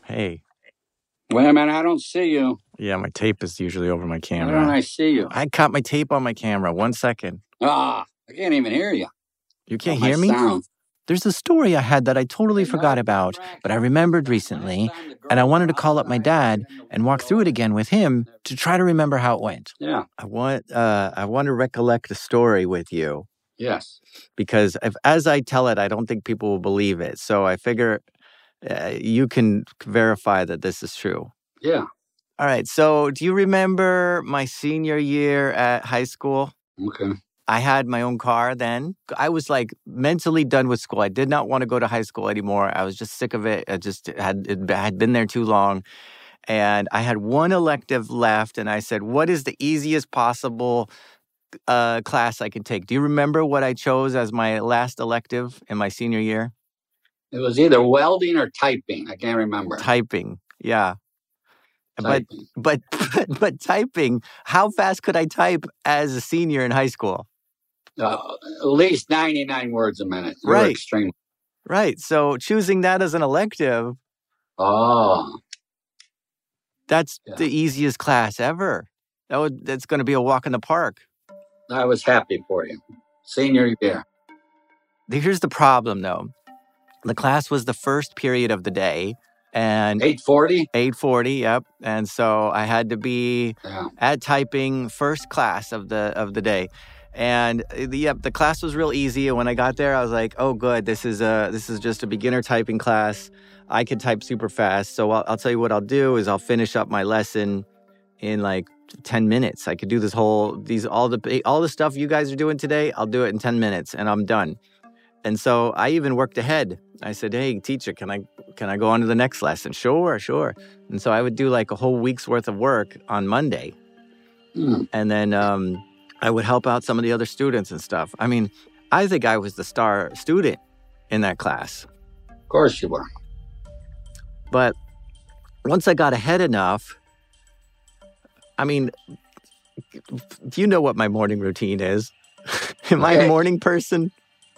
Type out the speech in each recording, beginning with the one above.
Hey. Wait a minute, I don't see you. Yeah, my tape is usually over my Why camera. don't I see you? I caught my tape on my camera. 1 second. I can't even hear you. You can't My hear me? sound. There's a story I had that I totally forgot about, but I remembered recently, and I wanted to call up my dad and walk through it again with him to try to remember how it went. Yeah. I want to recollect the story with you Yes. because as I tell it, I don't think people will believe it. So I figure you can verify that this is true. Yeah. All right. So do you remember my senior year at high school? Okay. I had my own car then. I was like mentally done with school. I did not want to go to high school anymore. I was just sick of it. I just had been there too long. And I had one elective left. And I said, what is the easiest possible class I can take? Do you remember what I chose as my last elective in my senior year? It was either welding or typing. I can't remember. Typing. Yeah. Typing. But typing, how fast could I type as a senior in high school? At least 99 words a minute. You Right. were extreme. Right. So choosing that as an elective. Oh. That's the easiest class ever. That's going to be a walk in the park. I was happy for you. Senior year. Here's the problem, though. The class was the first period of the day. And 8:40? 8:40, yep. And so I had to be at typing first class of the day. And the class was real easy. And when I got there, I was like, oh, good. This is just a beginner typing class. I can type super fast. So I'll tell you what I'll do is I'll finish up my lesson in like 10 minutes. I could do all the stuff you guys are doing today. I'll do it in 10 minutes and I'm done. And so I even worked ahead. I said, hey, teacher, can I go on to the next lesson? Sure. And so I would do like a whole week's worth of work on Monday. And then I would help out some of the other students and stuff. I mean, I think I was the star student in that class. Of course you were. But once I got ahead enough, I mean, do you know what my morning routine is? Am I a morning person?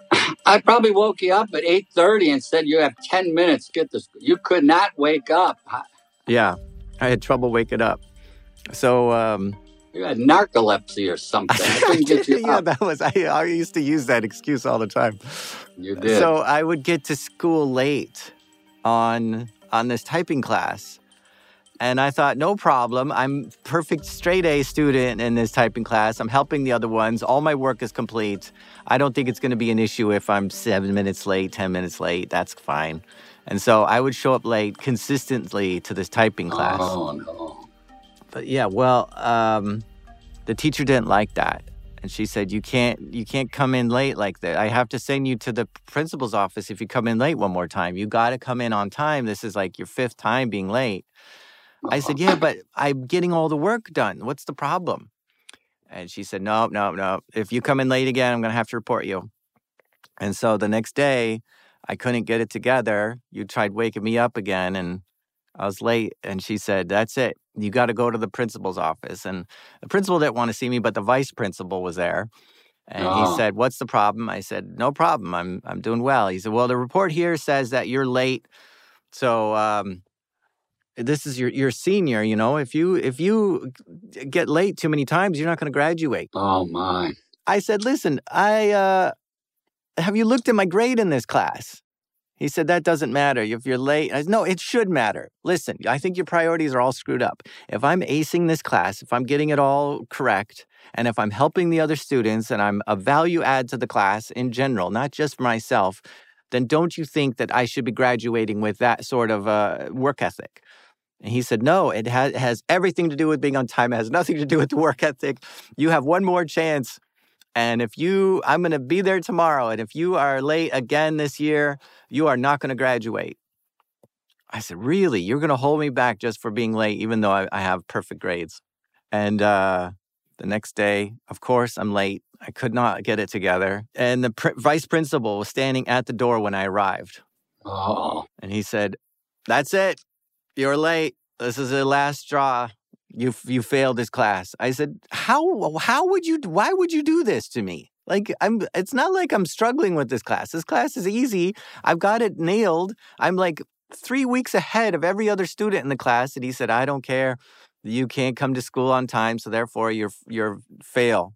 I probably woke you up at 8:30 and said you have 10 minutes to get this. You could not wake up. Yeah, I had trouble waking up. So you had narcolepsy or something. I couldn't get you up. Yeah, I used to use that excuse all the time. You did. So I would get to school late on this typing class. And I thought, no problem. I'm perfect straight A student in this typing class. I'm helping the other ones. All my work is complete. I don't think it's going to be an issue if I'm 7 minutes late, 10 minutes late. That's fine. And so I would show up late consistently to this typing class. Oh, no. But yeah, well, the teacher didn't like that. And she said, you can't come in late like that. I have to send you to the principal's office if you come in late one more time. You got to come in on time. This is like your 5th time being late. I said, yeah, but I'm getting all the work done. What's the problem? And she said, no. If you come in late again, I'm going to have to report you. And so the next day, I couldn't get it together. You tried waking me up again, and I was late. And she said, that's it. You got to go to the principal's office. And the principal didn't want to see me, but the vice principal was there. And he said, what's the problem? I said, no problem. I'm doing well. He said, well, the report here says that you're late. So, this is your senior, you know. If you get late too many times, you're not going to graduate. Oh, my. I said, listen, have you looked at my grade in this class? He said, that doesn't matter. If you're late. I said, no, it should matter. Listen, I think your priorities are all screwed up. If I'm acing this class, if I'm getting it all correct, and if I'm helping the other students and I'm a value add to the class in general, not just for myself, then don't you think that I should be graduating with that sort of work ethic? And he said, no, it has everything to do with being on time. It has nothing to do with the work ethic. You have one more chance. And I'm going to be there tomorrow. And if you are late again this year, you are not going to graduate. I said, really? You're going to hold me back just for being late, even though I have perfect grades? And the next day, of course, I'm late. I could not get it together. And the vice principal was standing at the door when I arrived. Oh. And he said, that's it. You're late. This is the last straw. You failed this class. I said, why would you do this to me? Like, it's not like I'm struggling with this class. This class is easy. I've got it nailed. I'm like 3 weeks ahead of every other student in the class. And he said, I don't care. You can't come to school on time, so therefore you're fail.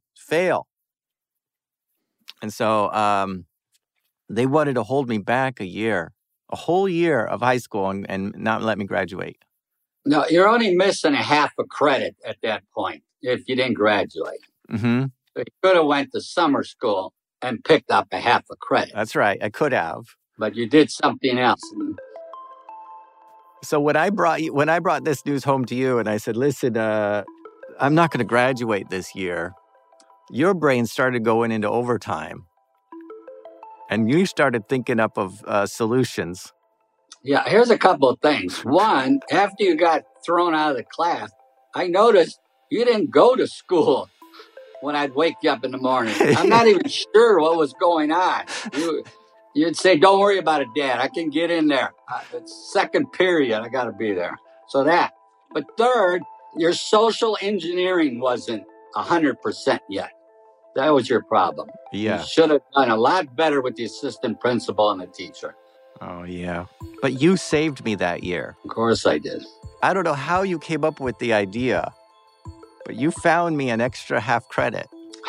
And so they wanted to hold me back a whole year of high school and not let me graduate. No, you're only missing a half a credit at that point if you didn't graduate. Mm-hmm. So you could have went to summer school and picked up a half a credit. That's right. I could have. But you did something else. So when I brought this news home to you and I said, listen, I'm not going to graduate this year, your brain started going into overtime. And you started thinking up of solutions. Yeah, here's a couple of things. One, after you got thrown out of the class, I noticed you didn't go to school when I'd wake you up in the morning. I'm not even sure what was going on. You'd say, don't worry about it, Dad. I can get in there. It's second period. I got to be there. So that. But third, your social engineering wasn't 100% yet. That was your problem. Yeah. You should have done a lot better with the assistant principal and the teacher. Oh, yeah. But you saved me that year. Of course I did. I don't know how you came up with the idea, but you found me an extra half credit.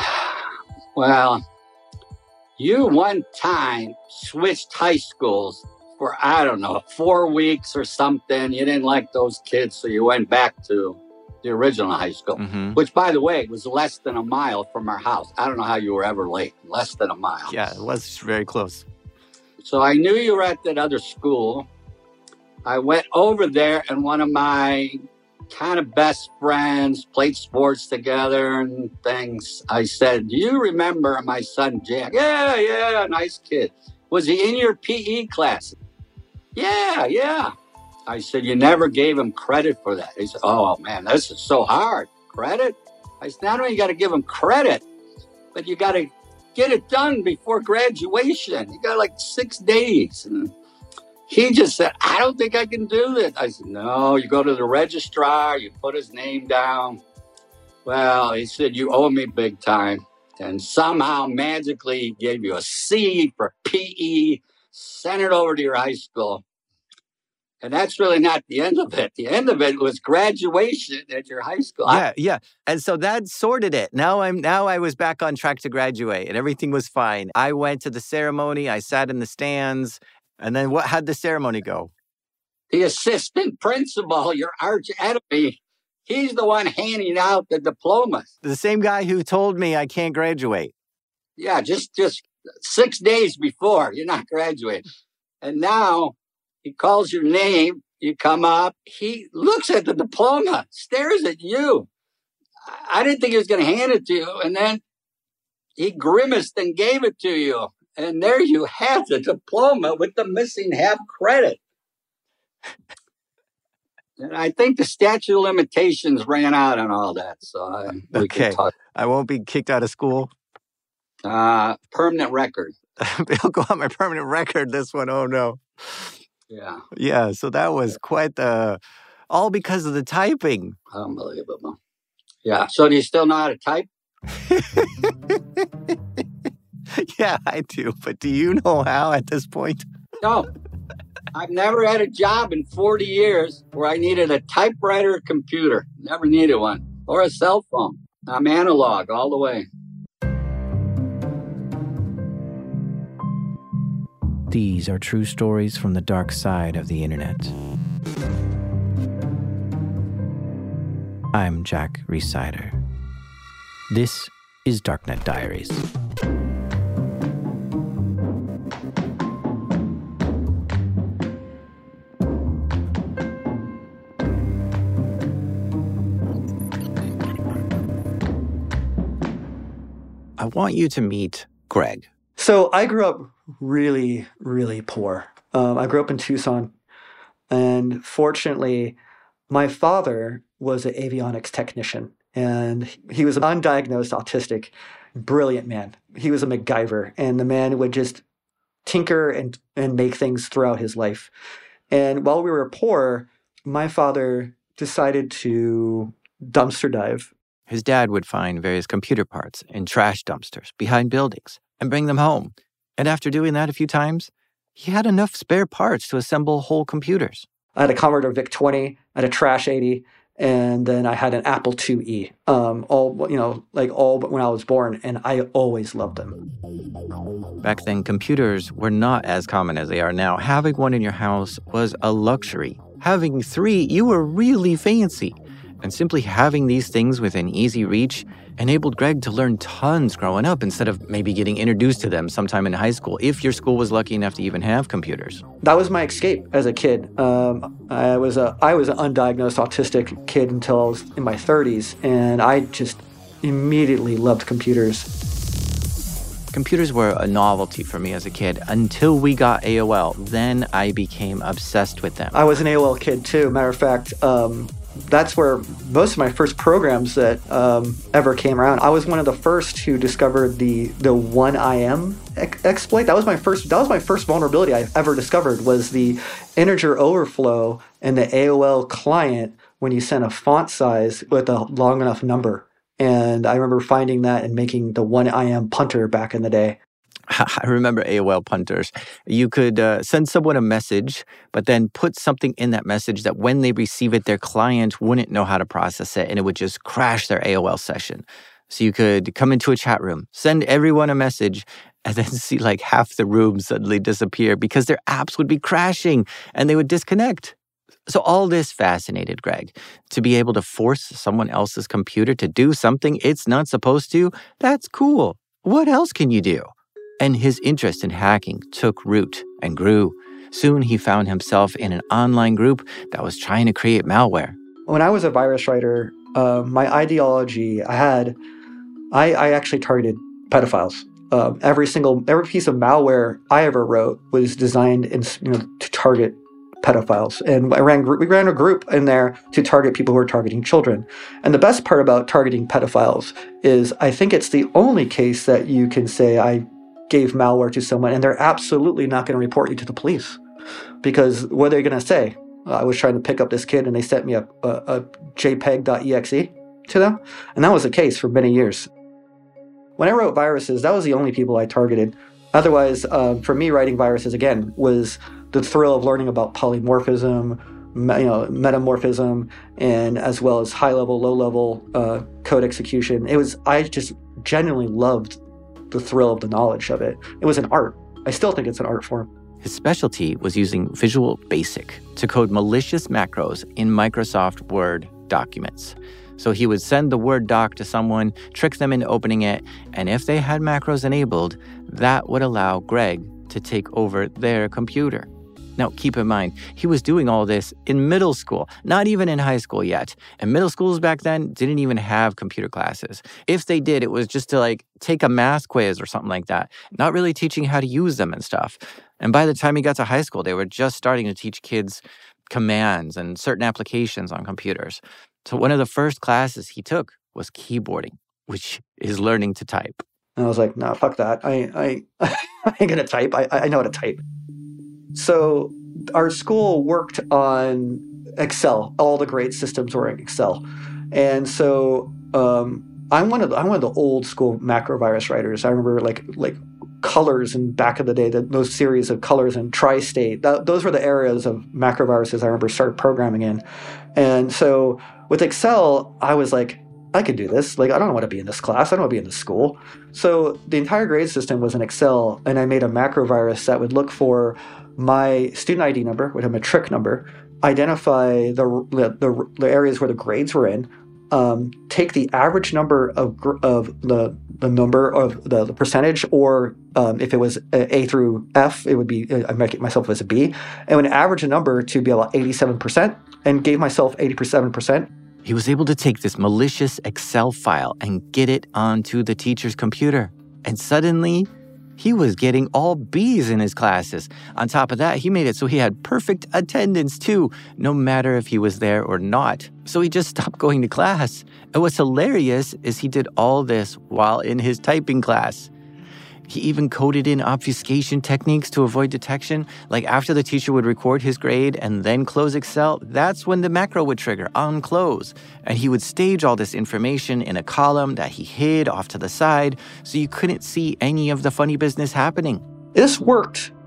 Well, you one time switched high schools for, 4 weeks or something. You didn't like those kids, so you went back to the original high school, which, by the way, was less than a mile from our house. I don't know how you were ever late. Less than a mile. Yeah, it was very close. So I knew you were at that other school. I went over there, and one of my kind of best friends played sports together and things. I said, do you remember my son, Jack? Yeah, nice kid. Was he in your PE class? Yeah. I said, you never gave him credit for that. He said, oh, man, this is so hard. Credit? I said, not only you got to give him credit, but you got to get it done before graduation. You got like 6 days. And he just said, I don't think I can do this. I said, no, you go to the registrar, you put his name down. Well, he said, you owe me big time. And somehow magically gave you a C for PE, sent it over to your high school. And that's really not the end of it. The end of it was graduation at your high school. Yeah. And so that sorted it. Now I was back on track to graduate and everything was fine. I went to the ceremony. I sat in the stands. And then how'd the ceremony go? The assistant principal, your arch enemy, he's the one handing out the diplomas. The same guy who told me I can't graduate. Yeah, just 6 days before, you're not graduating. And now he calls your name, you come up, he looks at the diploma, stares at you. I didn't think he was going to hand it to you. And then he grimaced and gave it to you. And there you have the diploma with the missing half credit. And I think the statute of limitations ran out on all that. So we can talk. I won't be kicked out of school. Permanent record. It'll go on my permanent record, this one. Oh, no. Yeah. So that was quite all because of the typing. Unbelievable. Yeah. So do you still know how to type? Yeah, I do. But do you know how at this point? No. I've never had a job in 40 years where I needed a typewriter or computer. Never needed one. Or a cell phone. I'm analog all the way. These are true stories from the dark side of the internet. I'm Jack Rhysider. This is Darknet Diaries. I want you to meet Greg. So I grew up really, really poor. I grew up in Tucson, and fortunately, my father was an avionics technician, and he was an undiagnosed autistic, brilliant man. He was a MacGyver, and the man would just tinker and make things throughout his life. And while we were poor, my father decided to dumpster dive. His dad would find various computer parts in trash dumpsters behind buildings and bring them home. And after doing that a few times, he had enough spare parts to assemble whole computers. I had a Commodore VIC-20, I had a Trash 80, and then I had an Apple IIe, all but when I was born, and I always loved them. Back then, computers were not as common as they are now. Having one in your house was a luxury. Having 3, you were really fancy. And simply having these things within easy reach enabled Greg to learn tons growing up instead of maybe getting introduced to them sometime in high school, if your school was lucky enough to even have computers. That was my escape as a kid. I was an undiagnosed autistic kid until I was in my 30s, and I just immediately loved computers. Computers were a novelty for me as a kid until we got AOL. Then I became obsessed with them. I was an AOL kid too. Matter of fact, that's where most of my first programs that ever came around. I was one of the first who discovered the 1IM exploit. That was my first vulnerability I ever discovered, was the integer overflow in the AOL client when you sent a font size with a long enough number. And I remember finding that and making the 1IM punter back in the day. I remember AOL punters. You could send someone a message, but then put something in that message that when they receive it, their client wouldn't know how to process it, and it would just crash their AOL session. So you could come into a chat room, send everyone a message, and then see like half the room suddenly disappear because their apps would be crashing and they would disconnect. So all this fascinated Greg. To be able to force someone else's computer to do something it's not supposed to, that's cool. What else can you do? And his interest in hacking took root and grew. Soon he found himself in an online group that was trying to create malware. When I was a virus writer, my ideology, I actually targeted pedophiles. Every piece of malware I ever wrote was designed to target pedophiles. And we ran a group in there to target people who are targeting children. And the best part about targeting pedophiles is I think it's the only case that you can say I gave malware to someone and they're absolutely not going to report you to the police. Because what are they going to say? I was trying to pick up this kid and they sent me a JPEG.exe to them. And that was the case for many years. When I wrote viruses, that was the only people I targeted. Otherwise, for me, writing viruses, again, was the thrill of learning about polymorphism, metamorphism, and as well as high-level, low-level code execution. I just genuinely loved the thrill of the knowledge of it. It was an art. I still think it's an art form. His specialty was using Visual Basic to code malicious macros in Microsoft Word documents. So he would send the Word doc to someone, trick them into opening it, and if they had macros enabled, that would allow Greg to take over their computer. Now, keep in mind, he was doing all this in middle school, not even in high school yet. And middle schools back then didn't even have computer classes. If they did, it was just to take a math quiz or something like that, not really teaching how to use them and stuff. And by the time he got to high school, they were just starting to teach kids commands and certain applications on computers. So one of the first classes he took was keyboarding, which is learning to type. And I was like, no, fuck that. I ain't gonna type. I know how to type. So our school worked on Excel. All the grade systems were in Excel. And so I'm one of the old school macro virus writers. I remember like Colors and back in the day, those series of Colors and Tri-State. Those were the areas of macro viruses I remember started programming in. And so with Excel, I was like, I could do this. I don't want to be in this class. I don't want to be in this school. So the entire grade system was in Excel, and I made a macro virus that would look for my student ID number, would have a trick number, identify the areas where the grades were in, take the average number of the number of the percentage, or if it was A through F, it would be, I make it myself as a B, and would average a number to be about 87%, and gave myself 87%. He was able to take this malicious Excel file and get it onto the teacher's computer. And suddenly, he was getting all B's in his classes. On top of that, he made it so he had perfect attendance too, no matter if he was there or not. So he just stopped going to class. And what's hilarious is he did all this while in his typing class. He even coded in obfuscation techniques to avoid detection. Like after the teacher would record his grade and then close Excel, that's when the macro would trigger on close. And he would stage all this information in a column that he hid off to the side so you couldn't see any of the funny business happening. This worked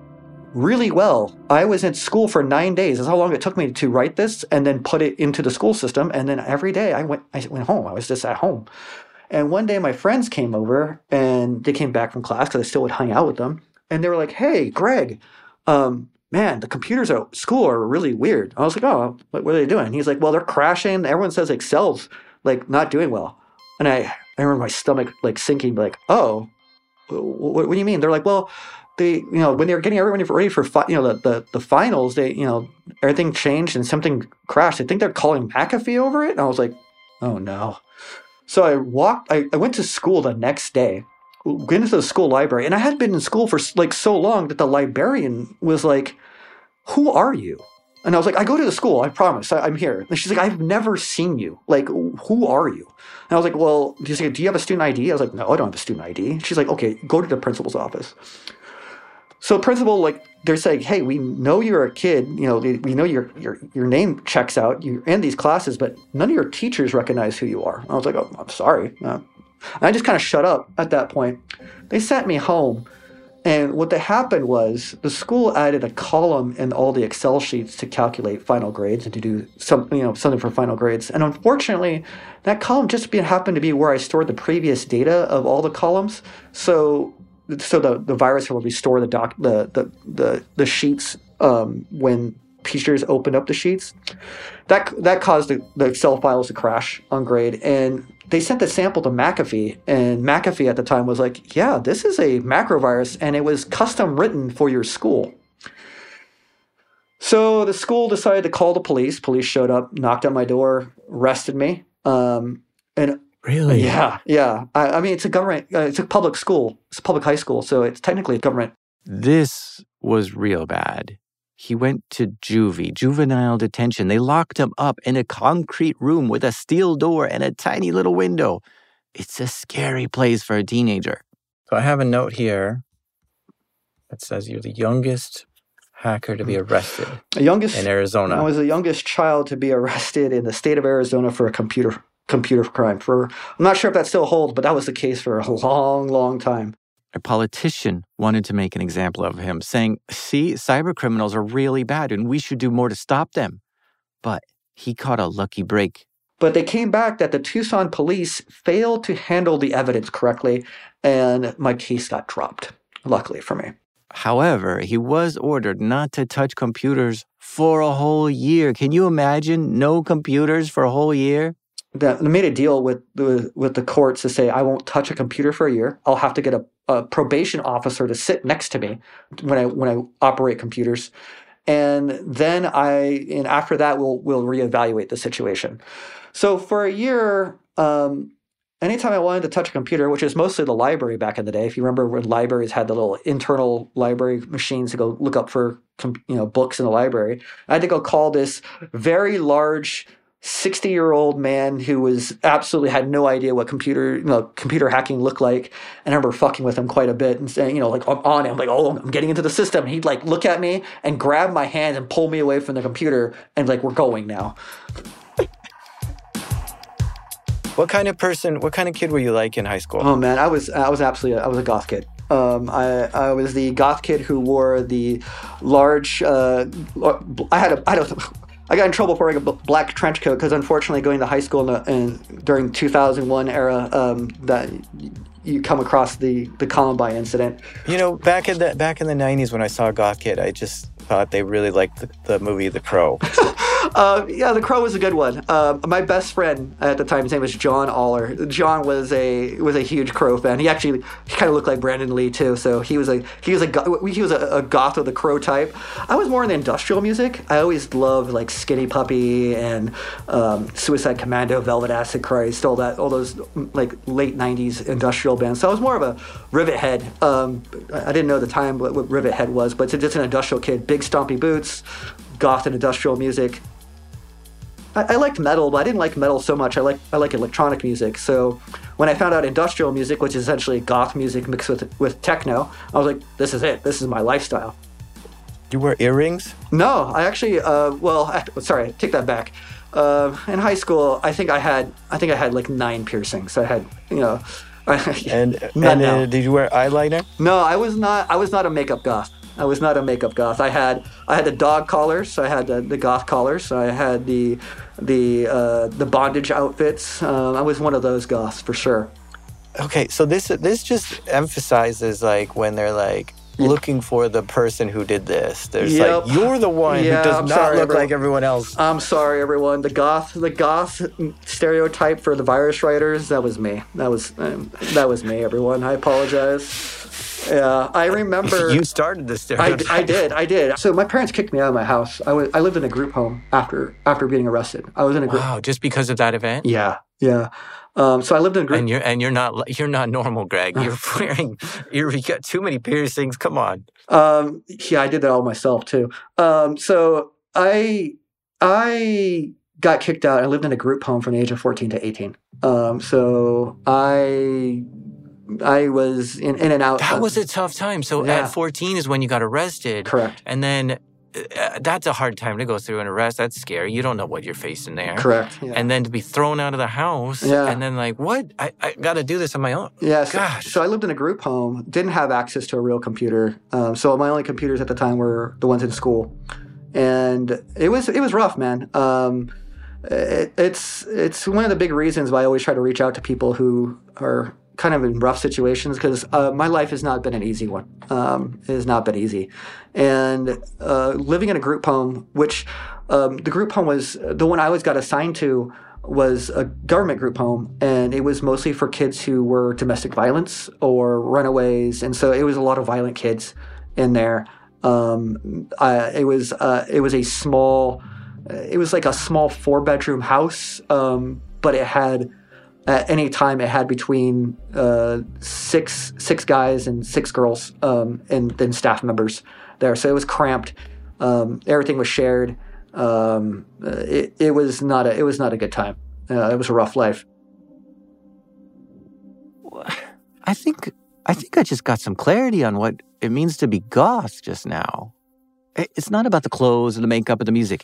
really well. I was in school for 9 days. That's how long it took me to write this and then put it into the school system. And then every day I went home. I was just at home. And one day my friends came over and they came back from class because I still would hang out with them. And they were like, "Hey, Greg, man, the computers at school are really weird." I was like, "Oh, what are they doing?" He's like, "Well, they're crashing. Everyone says Excel's like not doing well." And I remember my stomach like sinking, like, "Oh, what do you mean?" They're like, "Well, they, when they were getting everyone ready for, the finals, they, everything changed and something crashed. I think they're calling McAfee over it." And I was like, "Oh no." So I went to school the next day, went into the school library, and I had been in school for like so long that the librarian was like, "Who are you?" And I was like, "I go to the school, I promise, I'm here." And she's like, "I've never seen you. Like, who are you?" And I was like, "Well," she's like, "Do you have a student ID?" I was like, "No, I don't have a student ID." She's like, "Okay, go to the principal's office." So principal, like, they're saying, "Hey, we know you're a kid. We know your name checks out. You're in these classes, but none of your teachers recognize who you are." I was like, "Oh, I'm sorry." And I just kind of shut up at that point. They sent me home, and what happened was the school added a column in all the Excel sheets to calculate final grades and to do something for final grades. And unfortunately, that column just happened to be where I stored the previous data of all the columns. So the virus will restore the sheets when teachers opened up the sheets. That caused the Excel files to crash on grade, and they sent the sample to McAfee, and McAfee at the time was like, "Yeah, this is a macrovirus, and it was custom written for your school." So the school decided to call the police. Police showed up, knocked on my door, arrested me, and Really? Yeah. I mean, it's a government, it's a public school. It's a public high school, so it's technically government. This was real bad. He went to juvenile detention. They locked him up in a concrete room with a steel door and a tiny little window. It's a scary place for a teenager. So I have a note here that says you're the youngest hacker to be arrested in Arizona. I was the youngest child to be arrested in the state of Arizona for a computer crime. I'm not sure if that still holds, but that was the case for a long, long time. A politician wanted to make an example of him, saying, "See, cyber criminals are really bad and we should do more to stop them." But he caught a lucky break. But they came back that the Tucson police failed to handle the evidence correctly, and my case got dropped, luckily for me. However, he was ordered not to touch computers for a whole year. Can you imagine no computers for a whole year? They made a deal with the courts to say, "I won't touch a computer for a year. I'll have to get a probation officer to sit next to me when I operate computers, and then after that we'll reevaluate the situation." So for a year, anytime I wanted to touch a computer, which is mostly the library back in the day, if you remember when libraries had the little internal library machines to go look up for books in the library, I had to go call this very large 60-year-old man who absolutely had no idea what computer hacking looked like. And I remember fucking with him quite a bit and saying, like, I'm on it. I'm like, "Oh, I'm getting into the system." And he'd like look at me and grab my hand and pull me away from the computer and like, "We're going now." What kind of kid were you like in high school? Oh man, I was a goth kid. I was the goth kid who wore the large. I got in trouble for wearing a black trench coat because, unfortunately, going to high school during 2001 era, that you come across the Columbine incident. Back in the 90s when I saw a goth kid, I just thought they really liked the movie The Crow. Yeah, The Crow was a good one. My best friend at the time, his name was John Aller. John was a huge Crow fan. He kind of looked like Brandon Lee too. So he was a goth of the Crow type. I was more in the industrial music. I always loved like Skinny Puppy and Suicide Commando, Velvet Acid Christ, all those like late 90s industrial bands. So I was more of a Rivet head. I didn't know at the time what Rivet head was, but it's just an industrial kid. Big stompy boots, goth and industrial music. I liked metal, but I didn't like metal so much. I like electronic music. So when I found out industrial music, which is essentially goth music mixed with techno, I was like, "This is it. This is my lifestyle." You wear earrings? No, I actually. Sorry, take that back. In high school, I think I had like 9 piercings. I had, And did you wear eyeliner? No, I was not a makeup goth. I was not a makeup goth. I had the dog collars. I had the goth collars. I had the bondage outfits. I was one of those goths for sure. Okay, so this just emphasizes like when they're like looking for the person who did this. There's like, you're the one who does not look like everyone else. I'm sorry, everyone. The goth stereotype for the virus writers, that was me. That was me, everyone. I apologize. Yeah, I remember. You started the stereotype. I did. So my parents kicked me out of my house. I lived in a group home after being arrested. I was in a group. Wow, just because of that event? Yeah. So I lived in a group. And you're not normal, Greg. You got too many piercings. Come on. Yeah, I did that all myself too. So I got kicked out. I lived in a group home from the age of 14 to 18. So I was in and out. That was a tough time. So at 14 is when you got arrested. Correct. And then that's a hard time to go through an arrest. That's scary. You don't know what you're facing there. Correct. Yeah. And then to be thrown out of the house. Yeah. And then like, what? I got to do this on my own. Yeah. Gosh. So I lived in a group home, didn't have access to a real computer. So my only computers at the time were the ones in school. And it was rough, man. It's one of the big reasons why I always try to reach out to people who are kind of in rough situations, because my life has not been an easy one. It has not been easy. And living in a group home, which the group home was, the one I always got assigned to was a government group home, and it was mostly for kids who were domestic violence or runaways, and so it was a lot of violent kids in there. It was a small, it was like a small 4-bedroom house, but it had, at any time, it had between six guys and 6 girls, and then staff members there. So it was cramped. Everything was shared. It was not a good time. It was a rough life. I think I just got some clarity on what it means to be goth just now. It's not about the clothes and the makeup and the music.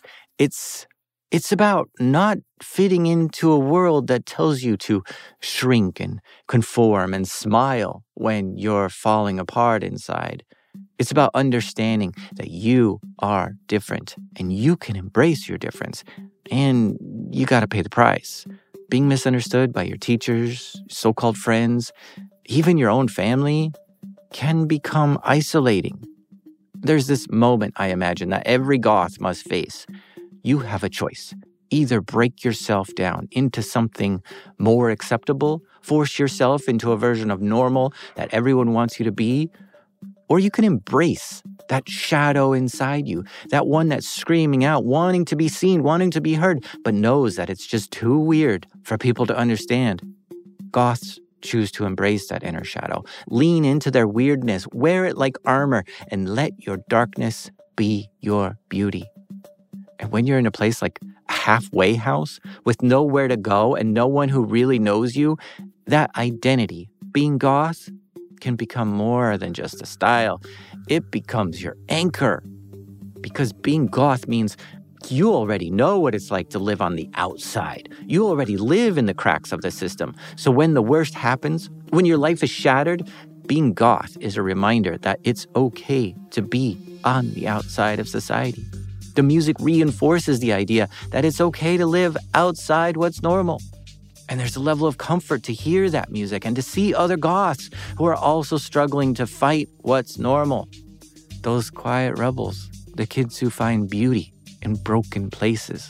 It's about not fitting into a world that tells you to shrink and conform and smile when you're falling apart inside. It's about understanding that you are different and you can embrace your difference, and you got to pay the price. Being misunderstood by your teachers, so-called friends, even your own family can become isolating. There's this moment, I imagine, that every goth must face. You have a choice. Either break yourself down into something more acceptable, force yourself into a version of normal that everyone wants you to be, or you can embrace that shadow inside you, that one that's screaming out, wanting to be seen, wanting to be heard, but knows that it's just too weird for people to understand. Goths choose to embrace that inner shadow, lean into their weirdness, wear it like armor, and let your darkness be your beauty. And when you're in a place like a halfway house with nowhere to go and no one who really knows you, that identity, being goth, can become more than just a style. It becomes your anchor. Because being goth means you already know what it's like to live on the outside. You already live in the cracks of the system. So when the worst happens, when your life is shattered, being goth is a reminder that it's okay to be on the outside of society. The music reinforces the idea that it's okay to live outside what's normal. And there's a level of comfort to hear that music and to see other goths who are also struggling to fight what's normal. Those quiet rebels, the kids who find beauty in broken places.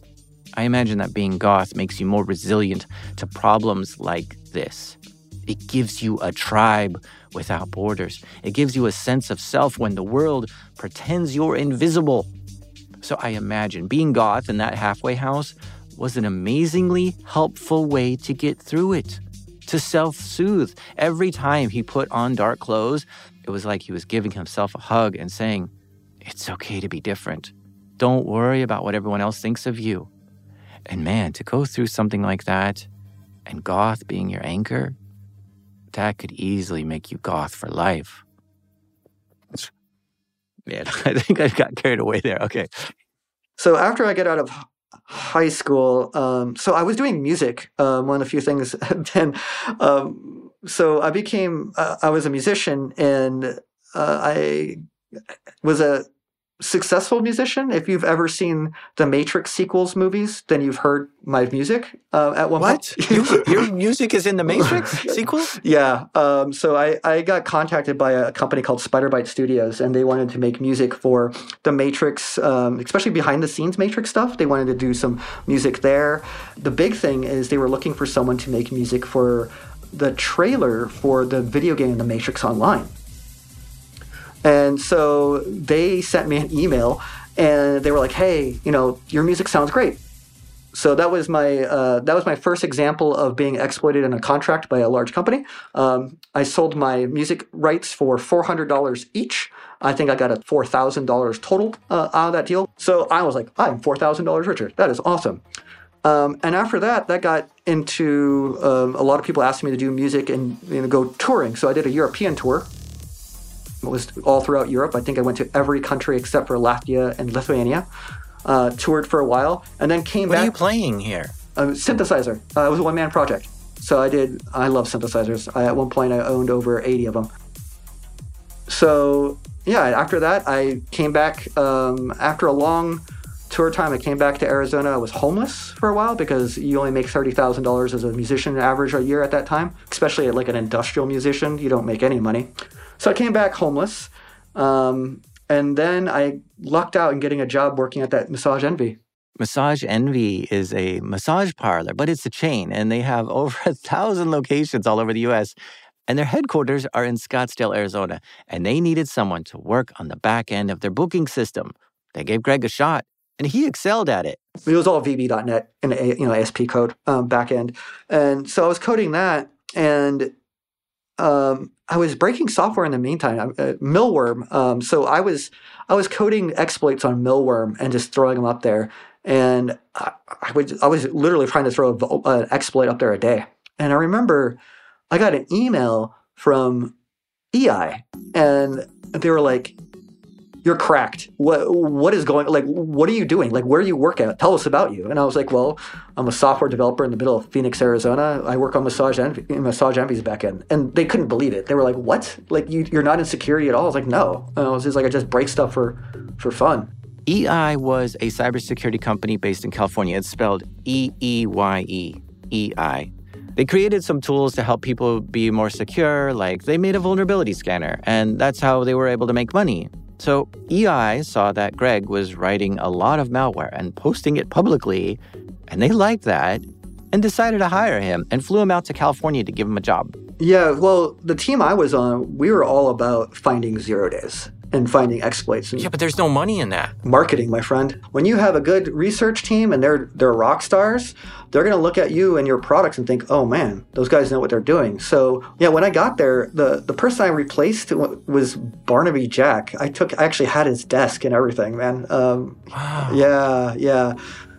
I imagine that being goth makes you more resilient to problems like this. It gives you a tribe without borders. It gives you a sense of self when the world pretends you're invisible. So I imagine being goth in that halfway house was an amazingly helpful way to get through it, to self-soothe. Every time he put on dark clothes, it was like he was giving himself a hug and saying, it's okay to be different. Don't worry about what everyone else thinks of you. And man, to go through something like that, and goth being your anchor, that could easily make you goth for life. Man, I think I got carried away there. Okay. So after I get out of high school, so I was doing music, one of the few things. Then, so I became, I was a musician, and I was a successful musician. If you've ever seen the Matrix sequels movies, then you've heard my music at one What? point. Your music is in the Matrix sequel? Yeah. So I got contacted by a company called Spider-Bite Studios, and they wanted to make music for the Matrix, especially behind the scenes Matrix stuff. They wanted to do some music there. The big thing is they were looking for someone to make music for the trailer for the video game The Matrix Online. And so they sent me an email, and they were like, "Hey, your music sounds great." So that was my first example of being exploited in a contract by a large company. I sold my music rights for $400 each. I think I got $4,000 total out of that deal. So I was like, I'm $4,000 richer. That is awesome. And after that got into a lot of people asking me to do music and go touring. So I did a European tour. It was all throughout Europe. I think I went to every country except for Latvia and Lithuania. Toured for a while, and then came back. What are you playing here? Synthesizer. It was a one-man project. So I love synthesizers. At one point, I owned over 80 of them. So, yeah, after that, I came back. After a long tour time, I came back to Arizona. I was homeless for a while because you only make $30,000 as a musician average a year at that time, especially like an industrial musician. You don't make any money. So I came back homeless, and then I lucked out in getting a job working at that Massage Envy. Massage Envy is a massage parlor, but it's a chain, and they have over 1,000 locations all over the U.S., and their headquarters are in Scottsdale, Arizona, and they needed someone to work on the back end of their booking system. They gave Greg a shot, and he excelled at it. It was all VB.NET and ASP code back end, and so I was coding that, and I was breaking software in the meantime. Millworm. So I was coding exploits on Millworm and just throwing them up there. And I was literally trying to throw an exploit up there a day. And I remember I got an email from EI, and they were like, "You're cracked. What is going? Like, what are you doing? Like, where do you work at? Tell us about you." And I was like, "Well, I'm a software developer in the middle of Phoenix, Arizona. I work on Massage Envy's backend." And they couldn't believe it. They were like, "What? Like, you're not in security at all?" I was like, "No." And I was just like, "I just break stuff for fun." EI was a cybersecurity company based in California. It's spelled EEYE, EI. They created some tools to help people be more secure, like they made a vulnerability scanner, and that's how they were able to make money. So EI saw that Greg was writing a lot of malware and posting it publicly, and they liked that and decided to hire him and flew him out to California to give him a job. Yeah, well, the team I was on, we were all about finding 0 days and finding exploits. And Yeah, but there's no money in that. marketing, my friend. When you have a good research team and they're rock stars, they're going to look at you and your products and think, "Oh man, those guys know what they're doing." So yeah, when I got there, the person I replaced was Barnaby Jack. I actually had his desk and everything, man. Wow. Yeah.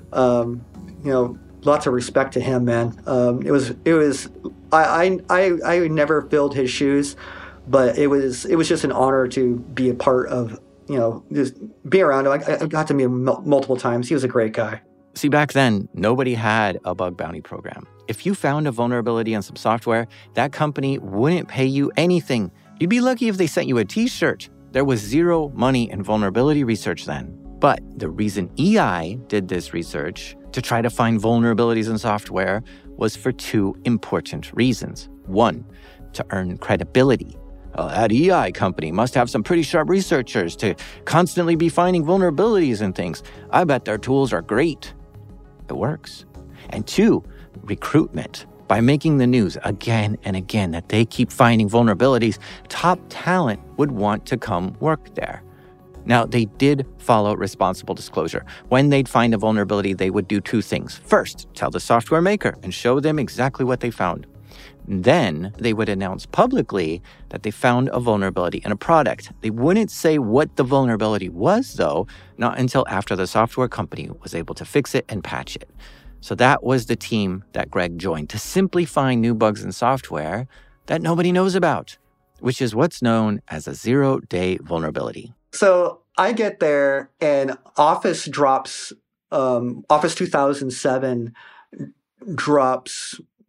Lots of respect to him, man. It was. I never filled his shoes, but it was just an honor to be a part of, just be around him. I got to meet him multiple times. He was a great guy. See, back then, nobody had a bug bounty program. If you found a vulnerability in some software, that company wouldn't pay you anything. You'd be lucky if they sent you a t-shirt. There was zero money in vulnerability research then. But the reason EI did this research to try to find vulnerabilities in software was for two important reasons. One, to earn credibility. That EI company must have some pretty sharp researchers to constantly be finding vulnerabilities and things. I bet their tools are great. It works. And two, recruitment. By making the news again and again that they keep finding vulnerabilities, top talent would want to come work there. Now, they did follow responsible disclosure. When they'd find a vulnerability, they would do two things. First, tell the software maker and show them exactly what they found. Then they would announce publicly that they found a vulnerability in a product. They wouldn't say what the vulnerability was, though, not until after the software company was able to fix it and patch it. So that was the team that Greg joined, to simply find new bugs in software that nobody knows about, which is what's known as a zero-day vulnerability. So I get there and Office drops, Office 2007 drops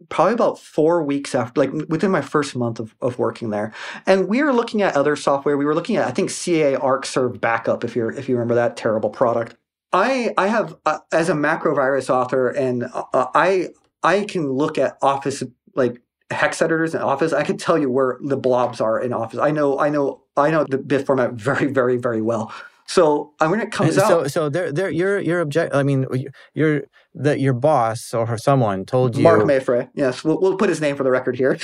probably about 4 weeks after, like within my first month of working there. And we were looking at other software. We were looking at, I think, CA ArcServe Backup, if you remember that terrible product. I have, as a macro virus author, and I can look at Office, like hex editors in Office. I can tell you where the blobs are in Office. I know the bit format very, very, very well. So when it comes out, so I mean, your boss or someone told you, Mark Mayfrey. Yes, we'll put his name for the record here.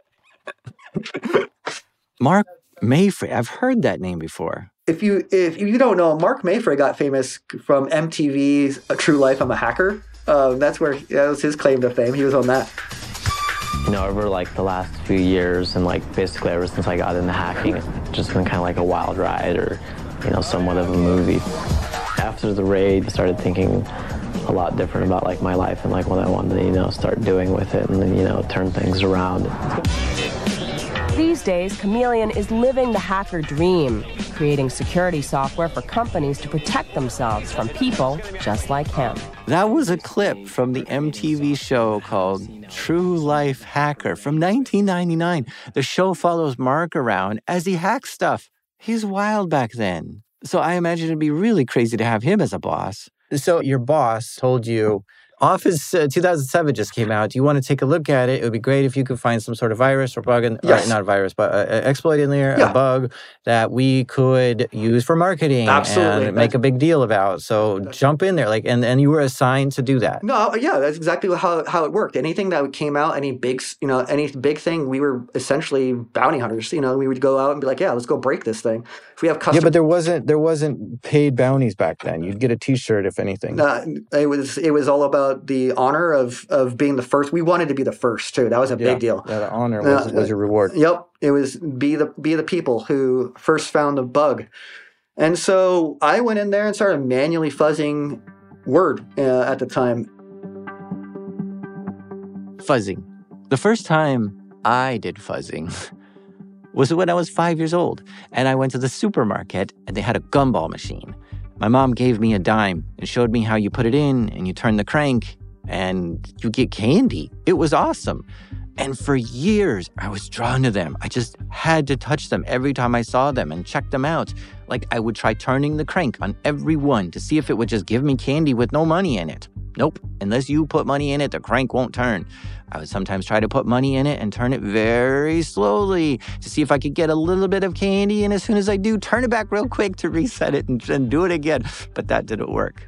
Mark Mayfrey. I've heard that name before. If you don't know, Mark Mayfrey got famous from MTV's True Life, I'm a Hacker. That was his claim to fame. He was on that. Over like the last few years, and like basically ever since I got into hacking, it's just been kind of like a wild ride, or somewhat of a movie. After the raid, I started thinking a lot different about like my life and like what I wanted to start doing with it, and then turn things around. These days, Chameleon is living the hacker dream, creating security software for companies to protect themselves from people just like him. That was a clip from the MTV show called True Life Hacker from 1999. The show follows Mark around as he hacks stuff. He's wild back then. So I imagine it'd be really crazy to have him as a boss. So your boss told you, Office 2007 just came out. Do you want to take a look at it? It would be great if you could find some sort of virus or bug, not a virus, but an exploit in there, a bug that we could use for marketing and make a big deal about. So jump in there, and you were assigned to do that. No, yeah, that's exactly how it worked. Anything that came out, any big thing, we were essentially bounty hunters. We would go out and be like, yeah, let's go break this thing. If we have custom, but there wasn't paid bounties back then. You'd get a T-shirt if anything. It was all about the honor of being the first. We wanted to be the first too. That was a big deal. Yeah, the honor was your reward. Yep, it was be the people who first found the bug. And so I went in there and started manually fuzzing Word at the time. Fuzzing. The first time I did fuzzing was when I was 5 years old, and I went to the supermarket and they had a gumball machine. My mom gave me a dime and showed me how you put it in and you turn the crank and you get candy. It was awesome. And for years, I was drawn to them. I just had to touch them every time I saw them and check them out. Like I would try turning the crank on every one to see if it would just give me candy with no money in it. Nope. Unless you put money in it, the crank won't turn. I would sometimes try to put money in it and turn it very slowly to see if I could get a little bit of candy. And as soon as I do, turn it back real quick to reset it and do it again. But that didn't work.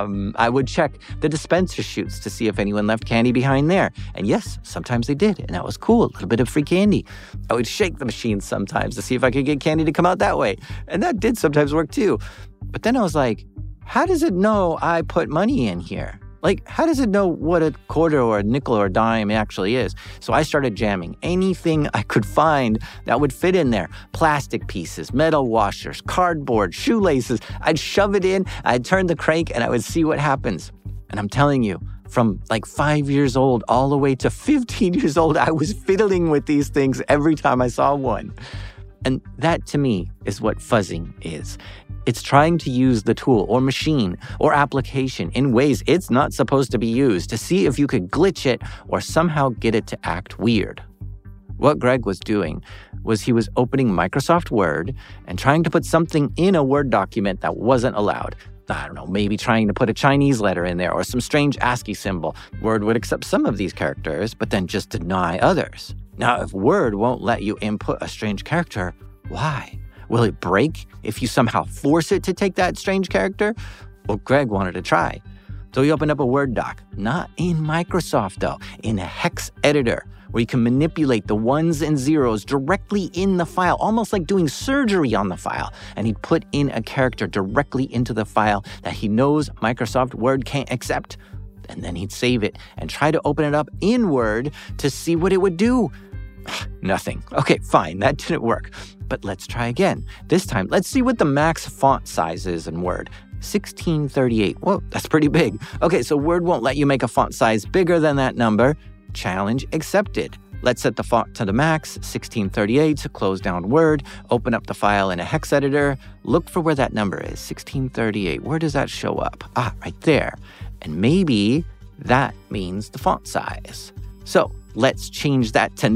I would check the dispenser chutes to see if anyone left candy behind there. And yes, sometimes they did. And that was cool. A little bit of free candy. I would shake the machine sometimes to see if I could get candy to come out that way. And that did sometimes work too. But then I was like, how does it know I put money in here? Like, how does it know what a quarter or a nickel or a dime actually is? So I started jamming anything I could find that would fit in there. Plastic pieces, metal washers, cardboard, shoelaces. I'd shove it in, I'd turn the crank, and I would see what happens. And I'm telling you, from like 5 years old all the way to 15 years old, I was fiddling with these things every time I saw one. And that, to me, is what fuzzing is. It's trying to use the tool or machine or application in ways it's not supposed to be used to see if you could glitch it or somehow get it to act weird. What Greg was doing was he was opening Microsoft Word and trying to put something in a Word document that wasn't allowed. I don't know, maybe trying to put a Chinese letter in there or some strange ASCII symbol. Word would accept some of these characters, but then just deny others. Now, if Word won't let you input a strange character, why? Will it break if you somehow force it to take that strange character? Well, Greg wanted to try. So he opened up a Word doc, not in Microsoft though, in a hex editor, where you can manipulate the ones and zeros directly in the file, almost like doing surgery on the file. And he'd put in a character directly into the file that he knows Microsoft Word can't accept. And then he'd save it and try to open it up in Word to see what it would do. Nothing. Okay, fine, that didn't work. But let's try again. This time, let's see what the max font size is in Word. 1638. Whoa, that's pretty big. Okay, so Word won't let you make a font size bigger than that number. Challenge accepted. Let's set the font to the max, 1638, close down Word, open up the file in a hex editor, look for where that number is, 1638. Where does that show up? Ah, right there. And maybe that means the font size. So let's change that to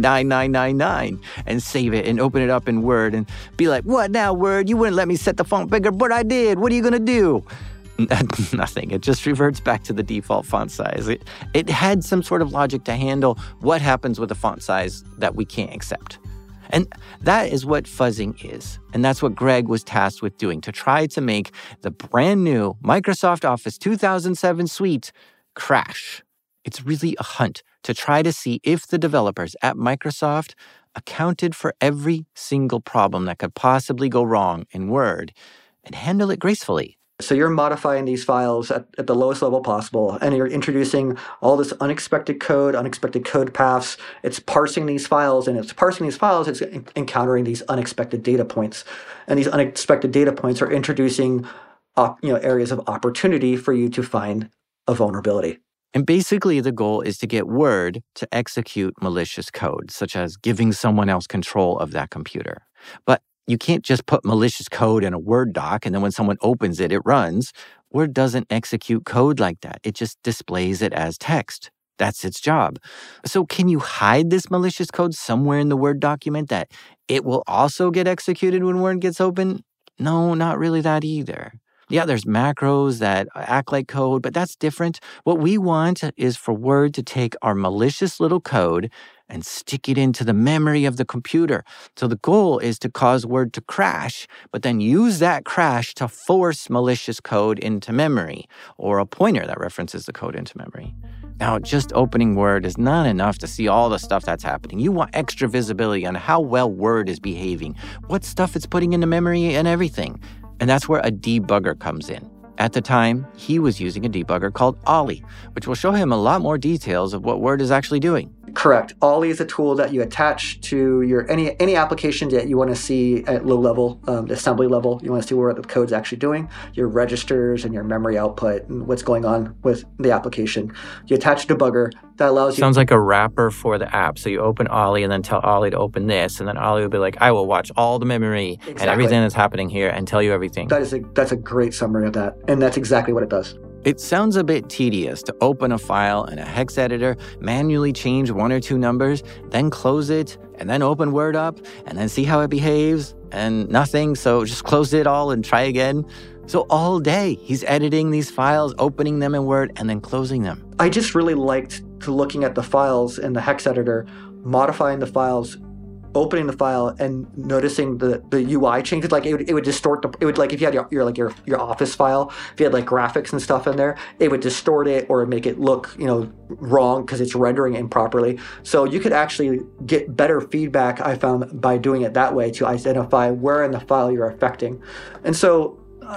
9999 and save it and open it up in Word and be like, what now, Word? You wouldn't let me set the font bigger, but I did. What are you going to do? Nothing. It just reverts back to the default font size. It had some sort of logic to handle what happens with a font size that we can't accept. And that is what fuzzing is. And that's what Greg was tasked with doing, to try to make the brand new Microsoft Office 2007 suite crash. It's really a hunt to try to see if the developers at Microsoft accounted for every single problem that could possibly go wrong in Word and handle it gracefully. So you're modifying these files at the lowest level possible, and you're introducing all this unexpected code paths. It's parsing these files, and it's encountering these unexpected data points. And these unexpected data points are introducing areas of opportunity for you to find a vulnerability. And basically, the goal is to get Word to execute malicious code, such as giving someone else control of that computer. But you can't just put malicious code in a Word doc and then when someone opens it, it runs. Word doesn't execute code like that. It just displays it as text. That's its job. So can you hide this malicious code somewhere in the Word document that it will also get executed when Word gets open? No, not really that either. Yeah, there's macros that act like code, but that's different. What we want is for Word to take our malicious little code and stick it into the memory of the computer. So the goal is to cause Word to crash, but then use that crash to force malicious code into memory, or a pointer that references the code into memory. Now, just opening Word is not enough to see all the stuff that's happening. You want extra visibility on how well Word is behaving, what stuff it's putting into memory, and everything. And that's where a debugger comes in. At the time, he was using a debugger called Ollie, which will show him a lot more details of what Word is actually doing. Correct. Ollie is a tool that you attach to your any application that you want to see at low level, assembly level. You want to see what the code's actually doing, your registers and your memory output and what's going on with the application. You attach a debugger that allows you... Sounds like a wrapper for the app. So you open Ollie and then tell Ollie to open this, and then Ollie will be like, I will watch all the memory and everything that's happening here and tell you everything. That's a great summary of that, and that's exactly what it does. It sounds a bit tedious to open a file in a hex editor, manually change one or two numbers, then close it, and then open Word up, and then see how it behaves, and nothing, so just close it all and try again. So all day, he's editing these files, opening them in Word, and then closing them. I just really liked looking at the files in the hex editor, modifying the files, opening the file and noticing the UI changes. Like it would distort it would, like if you had your Office file, if you had like graphics and stuff in there, it would distort it or make it look wrong because it's rendering improperly. So you could actually get better feedback, I found, by doing it that way to identify where in the file you're affecting. And so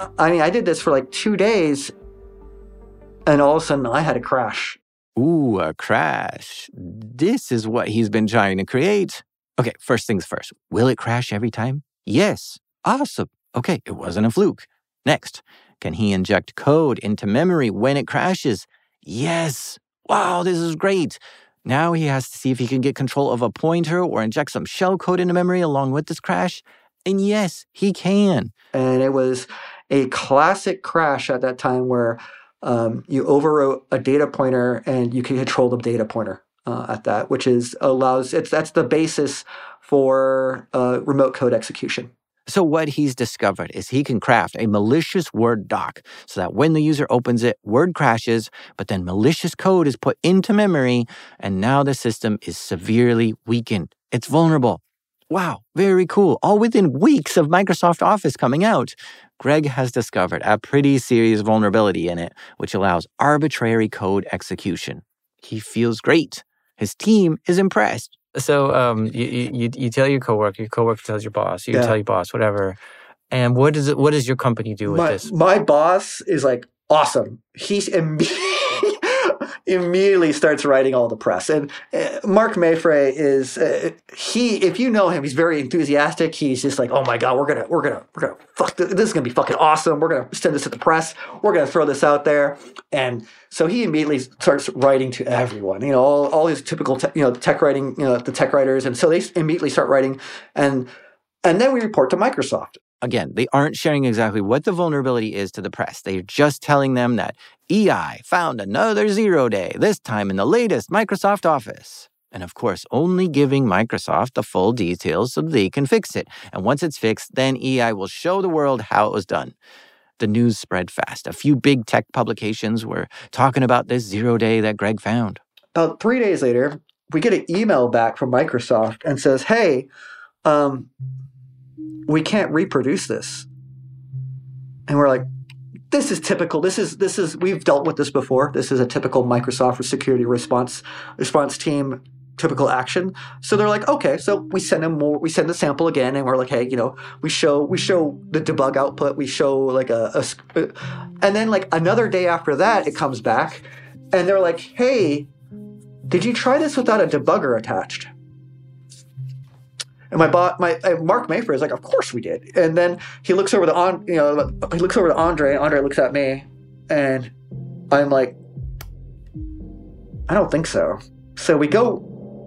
I did this for like 2 days, and all of a sudden I had a crash. Ooh, a crash. This is what he's been trying to create. Okay, first things first. Will it crash every time? Yes. Awesome. Okay, it wasn't a fluke. Next, can he inject code into memory when it crashes? Yes. Wow, this is great. Now he has to see if he can get control of a pointer or inject some shell code into memory along with this crash. And yes, he can. And it was a classic crash at that time where you overwrote a data pointer and you can control the data pointer. At that, which that's the basis for remote code execution. So what he's discovered is he can craft a malicious Word doc so that when the user opens it, Word crashes, but then malicious code is put into memory, and now the system is severely weakened. It's vulnerable. Wow, very cool. All within weeks of Microsoft Office coming out. Greg has discovered a pretty serious vulnerability in it, which allows arbitrary code execution. He feels great. His team is impressed. So you tell your coworker tells your boss, you tell your boss, whatever. And what does your company do with this? My boss is like, awesome. He's immediately starts writing all the press. And Mark Mayfrey is if you know him, he's very enthusiastic. He's just like, oh my God, we're gonna fuck this is gonna be fucking awesome. We're gonna send this to the press. We're gonna throw this out there. And so he immediately starts writing to everyone. All his typical tech writing, the tech writers, and so they immediately start writing, and then we report to Microsoft. Again, they aren't sharing exactly what the vulnerability is to the press. They're just telling them that EI found another 0 day, this time in the latest Microsoft Office. And of course, only giving Microsoft the full details so they can fix it. And once it's fixed, then EI will show the world how it was done. The news spread fast. A few big tech publications were talking about this 0 day that Greg found. About 3 days later, we get an email back from Microsoft and says, hey, we can't reproduce this. And we're like, this is typical. This is we've dealt with this before. This is a typical Microsoft security response team typical action. So they're like, okay, so we send the sample again, and we're like, hey, we show the debug output, we show like and then like another day after that, it comes back, and they're like, hey, did you try this without a debugger attached? And Mark Mayfair is like, of course we did. And then he looks over to Andre. Andre looks at me, and I'm like, I don't think so. So we go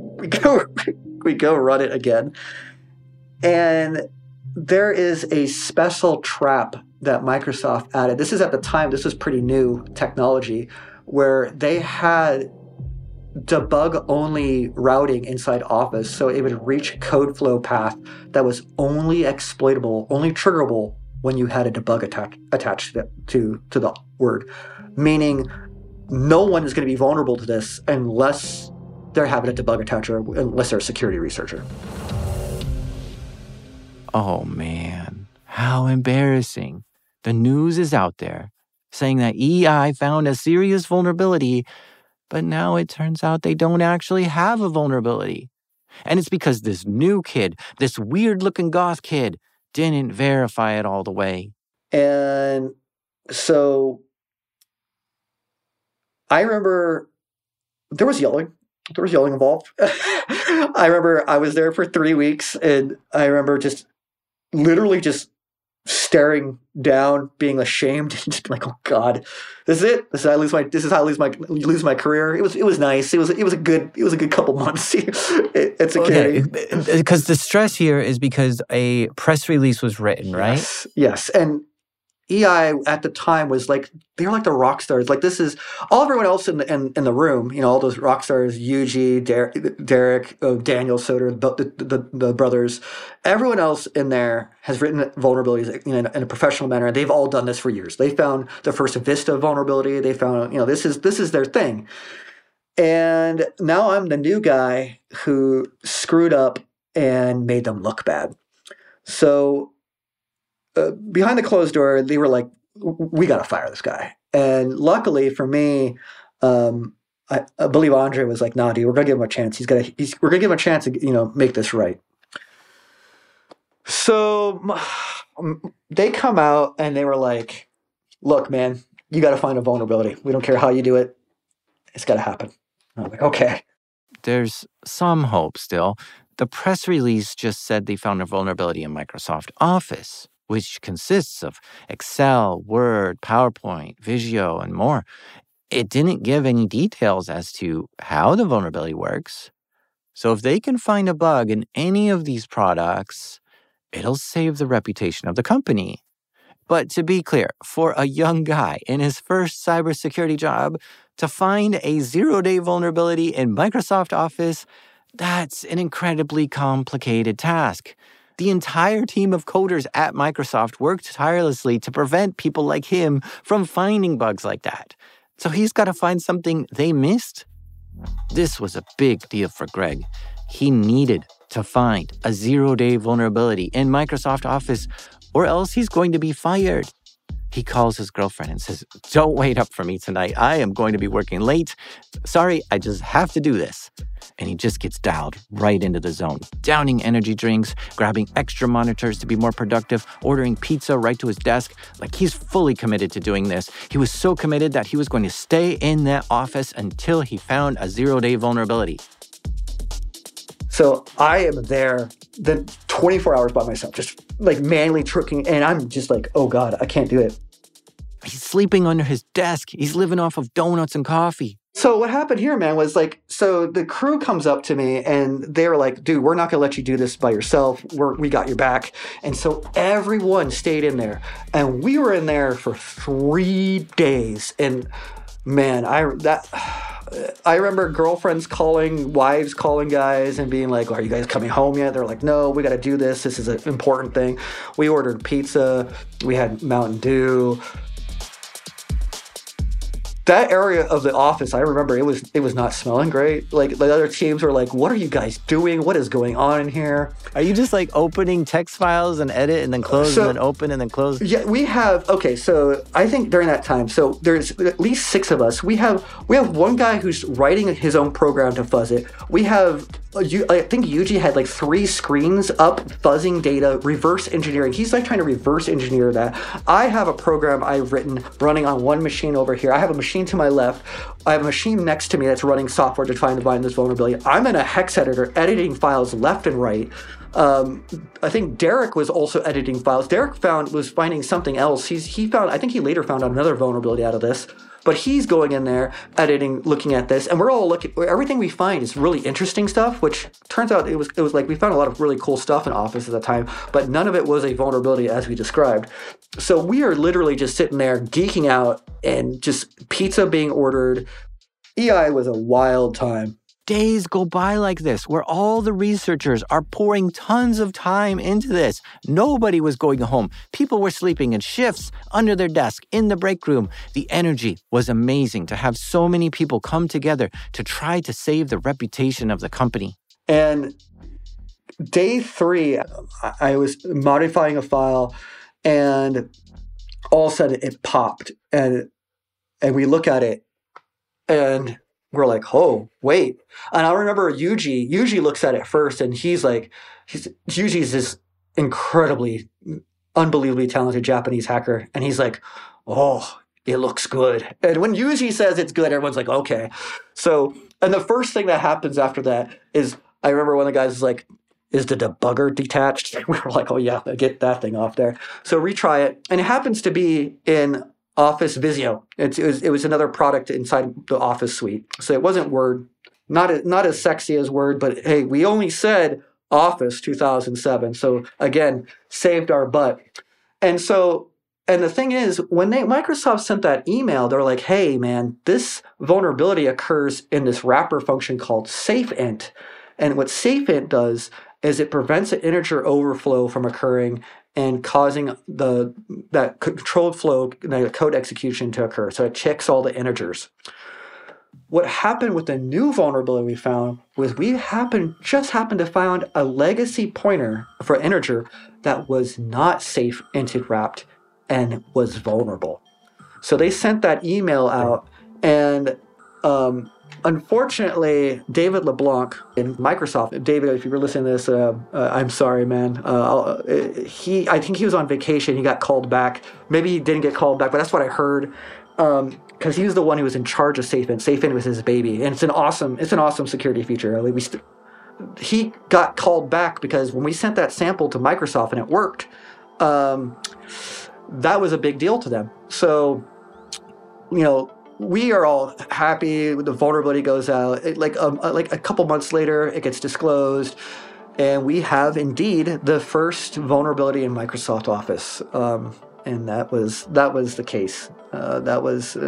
run it again, and there is a special trap that Microsoft added. This is at the time. This was pretty new technology, where they had debug-only routing inside Office, so it would reach code flow path that was only exploitable, only triggerable when you had a debug attached to the word. Meaning, no one is going to be vulnerable to this unless they're having a debug attacher, unless they're a security researcher. Oh man, how embarrassing. The news is out there saying that EI found a serious vulnerability, but now it turns out they don't actually have a vulnerability. And it's because this new kid, this weird-looking goth kid, didn't verify it all the way. And so I remember there was yelling. There was yelling involved. I remember I was there for 3 weeks, and I remember just literally just staring down, being ashamed, and just like, oh God, this is it. This is how I lose my career. It was nice. It was a good couple months at security. Okay, because the stress here is because a press release was written, right? Yes. And EI at the time was like, they were like the rock stars. Like, this is all everyone else in the room, all those rock stars, Yuji, Derek, Daniel Soder, the brothers, everyone else in there has written vulnerabilities in a professional manner. They've all done this for years. They found the first Vista vulnerability. They found, this is their thing. And now I'm the new guy who screwed up and made them look bad. So behind the closed door, they were like, we got to fire this guy. And luckily for me, I believe Andre was like, nah, dude, we're going to give him a chance. We're going to give him a chance to, make this right. So they come out and they were like, look, man, you got to find a vulnerability. We don't care how you do it. It's got to happen. And I'm like, okay. There's some hope still. The press release just said they found a vulnerability in Microsoft Office, which consists of Excel, Word, PowerPoint, Visio, and more. It didn't give any details as to how the vulnerability works. So if they can find a bug in any of these products, it'll save the reputation of the company. But to be clear, for a young guy in his first cybersecurity job, to find a 0-day vulnerability in Microsoft Office, that's an incredibly complicated task. The entire team of coders at Microsoft worked tirelessly to prevent people like him from finding bugs like that. So he's got to find something they missed. This was a big deal for Greg. He needed to find a 0-day vulnerability in Microsoft Office, or else he's going to be fired. He calls his girlfriend and says, don't wait up for me tonight. I am going to be working late. Sorry, I just have to do this. And he just gets dialed right into the zone, downing energy drinks, grabbing extra monitors to be more productive, ordering pizza right to his desk. Like, he's fully committed to doing this. He was so committed that he was going to stay in that office until he found a 0-day vulnerability. So I am there then 24 hours by myself, just like manually tricking, and I'm just like, oh God, I can't do it. He's sleeping under his desk. He's living off of donuts and coffee. So what happened here, man, was like, so the crew comes up to me and they were like, dude, we're not going to let you do this by yourself. We got your back. And so everyone stayed in there. And we were in there for 3 days. And man, I remember girlfriends calling, wives calling guys and being like, are you guys coming home yet? They're like, no, we got to do this. This is an important thing. We ordered pizza. We had Mountain Dew. That area of the office, I remember it was not smelling great. Like the other teams were like, what are you guys doing? What is going on in here? Are you just like opening text files and edit and then close and then open and then close? Yeah, we have, okay, so I think during that time, so there's at least 6 of us. We have one guy who's writing his own program to fuzz it. We have, I think Yuji had like 3 screens up, fuzzing data, reverse engineering. He's like trying to reverse engineer that. I have a program I've written running on one machine over here. I have a machine to my left. I have a machine next to me that's running software to try and find this vulnerability. I'm in a hex editor editing files left and right. I think Derek was also editing files. Derek was finding something else. I think he later found another vulnerability out of this. But he's going in there, editing, looking at this, and we're all looking. Everything we find is really interesting stuff, which turns out it was like we found a lot of really cool stuff in Office at the time, but none of it was a vulnerability as we described. So we are literally just sitting there geeking out and just pizza being ordered. EI was a wild time. Days go by like this, where all the researchers are pouring tons of time into this. Nobody was going home. People were sleeping in shifts, under their desk, in the break room. The energy was amazing to have so many people come together to try to save the reputation of the company. And day 3, I was modifying a file, and all of a sudden it popped. And we look at it, and we're like, oh, wait. And I remember Yuji looks at it first, and Yuji's this incredibly, unbelievably talented Japanese hacker. And he's like, oh, it looks good. And when Yuji says it's good, everyone's like, okay. So, and the first thing that happens after that is, I remember one of the guys was like, is the debugger detached? We were like, oh yeah, get that thing off there. So retry it. And it happens to be in Office Visio. It was another product inside the Office suite. So it wasn't Word, not as sexy as Word, but hey, we only said Office 2007. So again, saved our butt. And the thing is, when Microsoft sent that email, they're like, hey man, this vulnerability occurs in this wrapper function called safeint. And what safeint does is it prevents an integer overflow from occurring and causing that controlled flow, the code execution to occur. So it checks all the integers. What happened with the new vulnerability we found was we just happened to find a legacy pointer for an integer that was not safeinted wrapped and was vulnerable. So they sent that email out, and unfortunately, David LeBlanc in Microsoft, David, if you were listening to this, I'm sorry, man. I think he was on vacation. He got called back. Maybe he didn't get called back, but that's what I heard. Because he was the one who was in charge of safeint. Safeint was his baby, and it's an awesome security feature. He got called back because when we sent that sample to Microsoft and it worked, that was a big deal to them. So, we are all happy. The vulnerability goes out. Like a couple months later, it gets disclosed, and we have indeed the first vulnerability in Microsoft Office. And that was the case. That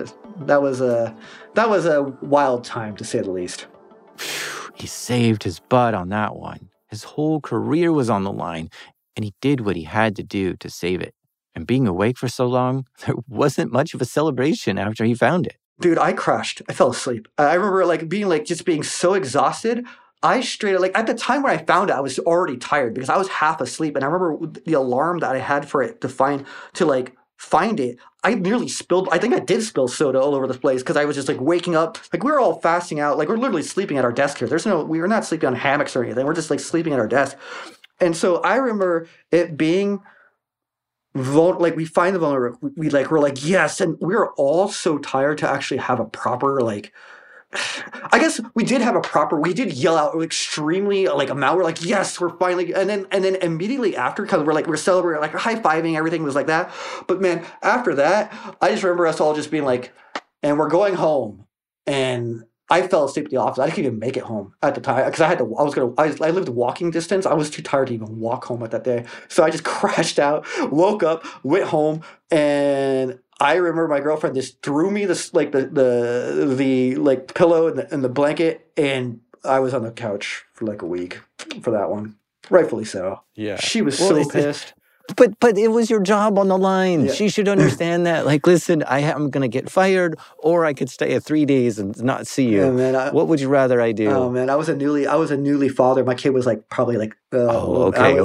was a wild time, to say the least. He saved his butt on that one. His whole career was on the line, and he did what he had to do to save it. And being awake for so long, there wasn't much of a celebration after he found it. Dude, I crashed. I fell asleep. I remember being so exhausted. I straight up, at the time when I found it, I was already tired because I was half asleep. And I remember the alarm that I had for it to find it. I nearly spilled, I think I did spill soda all over the place because I was just waking up. We were all fasting out. We're literally sleeping at our desk here. We were not sleeping on hammocks or anything. We're just sleeping at our desk. And so I remember it being we find the vulnerability. We're like, yes. And we were all so tired to actually have a proper, I guess we did yell out extremely amount. We're like, yes, we're finally, and then immediately after, because we're celebrating, high-fiving, everything was like that. But man, after that, I just remember us all just being like, and we're going home. And I fell asleep at the office. I didn't even make it home at the time because I lived walking distance. I was too tired to even walk home at that day. So I just crashed out, woke up, went home, and I remember my girlfriend just threw me this like the like pillow and the blanket, and I was on the couch for like a week for that one. Rightfully so. Yeah. She was so pissed. But it was your job on the line. Yeah. She should understand that. Like, listen, I'm going to get fired, or I could stay at 3 days and not see you. Yeah, man, what would you rather I do? Oh man, I was a newly father. My kid was like probably like. Okay.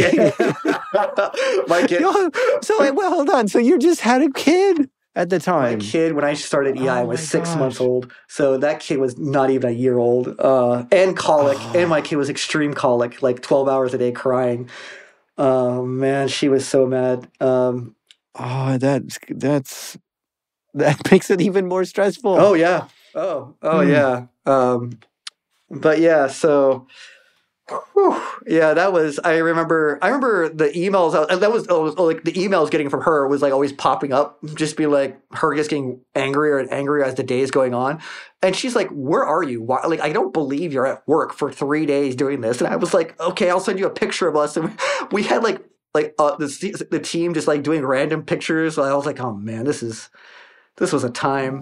My kid. Well, hold on. So you just had a kid at the time. My kid, when I started EI, was 6 months old. So that kid was not even a year old. And colic. And my kid was extreme colic, like 12 hours a day crying. Oh man, she was so mad. That makes it even more stressful. Oh yeah. Yeah. But yeah, so yeah, that was. I remember the emails. That was like the emails getting from her was like always popping up, just be like her just getting angrier and angrier as the day is going on. And she's like, "Where are you? Why, like, I don't believe you're at work for 3 days doing this." And I was like, "Okay, I'll send you a picture of us." And we had the team just like doing random pictures. I was like, "Oh man, this was a time."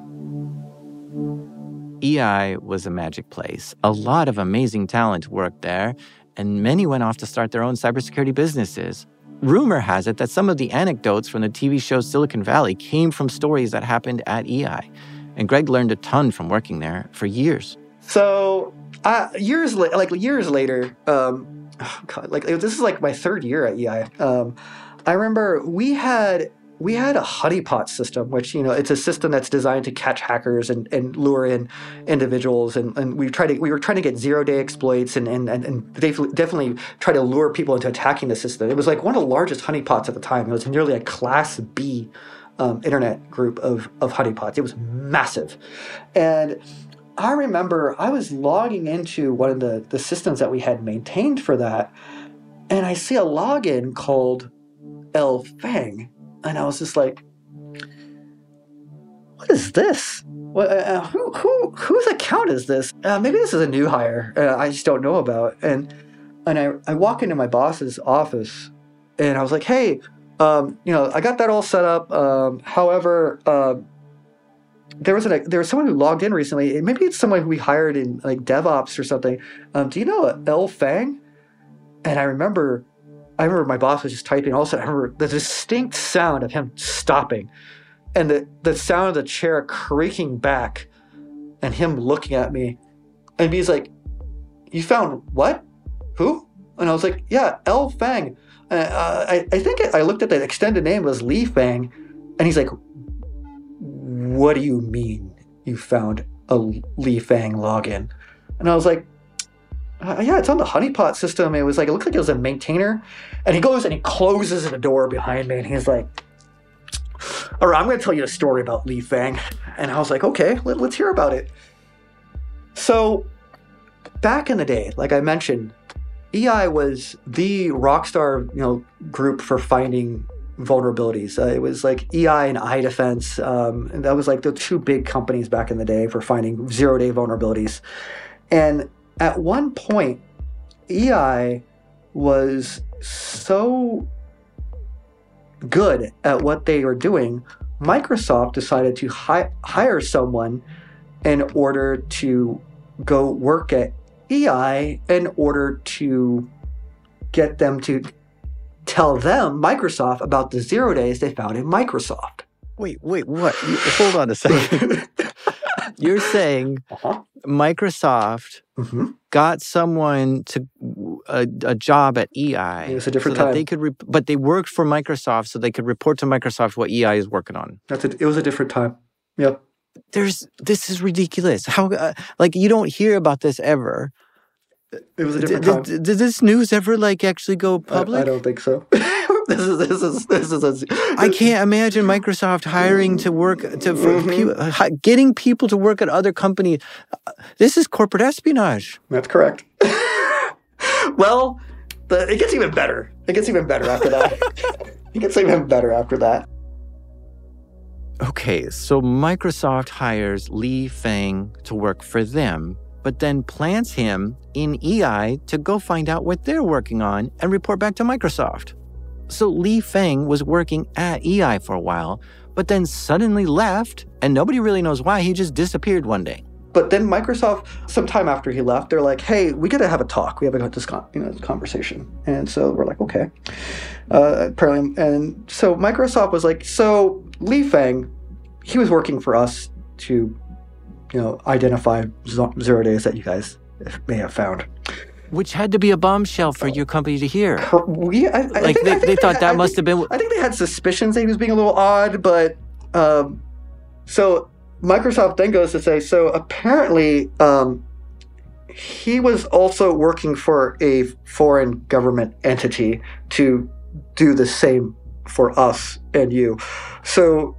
EI was a magic place. A lot of amazing talent worked there, and many went off to start their own cybersecurity businesses. Rumor has it that some of the anecdotes from the TV show Silicon Valley came from stories that happened at EI, and Greg learned a ton from working there for years. So years later, this is like my third year at EI. I remember we had a honeypot system, which, it's a system that's designed to catch hackers and lure in individuals. And we were trying to get 0-day exploits and definitely try to lure people into attacking the system. It was like one of the largest honeypots at the time. It was nearly a Class B internet group of honeypots. It was massive. And I remember I was logging into one of the systems that we had maintained for that, and I see a login called LFang. And I was just like, "What is this? Whose account is this? Maybe this is a new hire I just don't know about." And I walk into my boss's office, and I was like, "Hey, I got that all set up. However, there was someone who logged in recently. Maybe it's someone who we hired in like DevOps or something. Do you know LFang?" And I remember my boss was just typing. All of a sudden, I remember the distinct sound of him stopping, and the sound of the chair creaking back, and him looking at me, and he's like, "You found what? Who?" And I was like, "Yeah, LFang." I think I looked at the extended name was Lee Fang, and he's like, "What do you mean you found a Lee Fang login?" And I was like, "Yeah, it's on the honeypot system." It looked like it was a maintainer. And he goes and he closes the door behind me, and he's like, "All right, I'm going to tell you a story about Lee Fang." And I was like, "Okay, let's hear about it." So back in the day, like I mentioned, EI was the rockstar, group for finding vulnerabilities. It was like EI and iDefense. And that was like the two big companies back in the day for finding 0-day vulnerabilities. And at one point, EI was so good at what they were doing, Microsoft decided to hire someone in order to go work at EI in order to get them to tell them, Microsoft, about the 0 days they found in Microsoft. Wait, what? Hold on a second. You're saying Microsoft got someone to a job at EI. It was a different time. But they worked for Microsoft so they could report to Microsoft what EI is working on. It was a different time. Yep. This is ridiculous. How you don't hear about this ever. It was a different time. Did this news ever actually go public? I don't think so. This is. I can't imagine Microsoft hiring to work getting people to work at other companies. This is corporate espionage. That's correct. Well, it gets even better. It gets even better after that. Okay, so Microsoft hires Lee Fang to work for them, but then plants him in EI to go find out what they're working on and report back to Microsoft. So Lee Fang was working at EI for a while, but then suddenly left, and nobody really knows why. He just disappeared one day. But then Microsoft, sometime after he left, they're like, hey, we got to have a talk. We have this conversation. And so we're like, okay. Apparently, and so Microsoft was like, so Li Feng, he was working for us to, identify 0 days that you guys may have found. Which had to be a bombshell for your company to hear. I think they thought that must have been... I think they had suspicions that he was being a little odd, but... So Microsoft then goes to say, so apparently he was also working for a foreign government entity to do the same for us and you. So...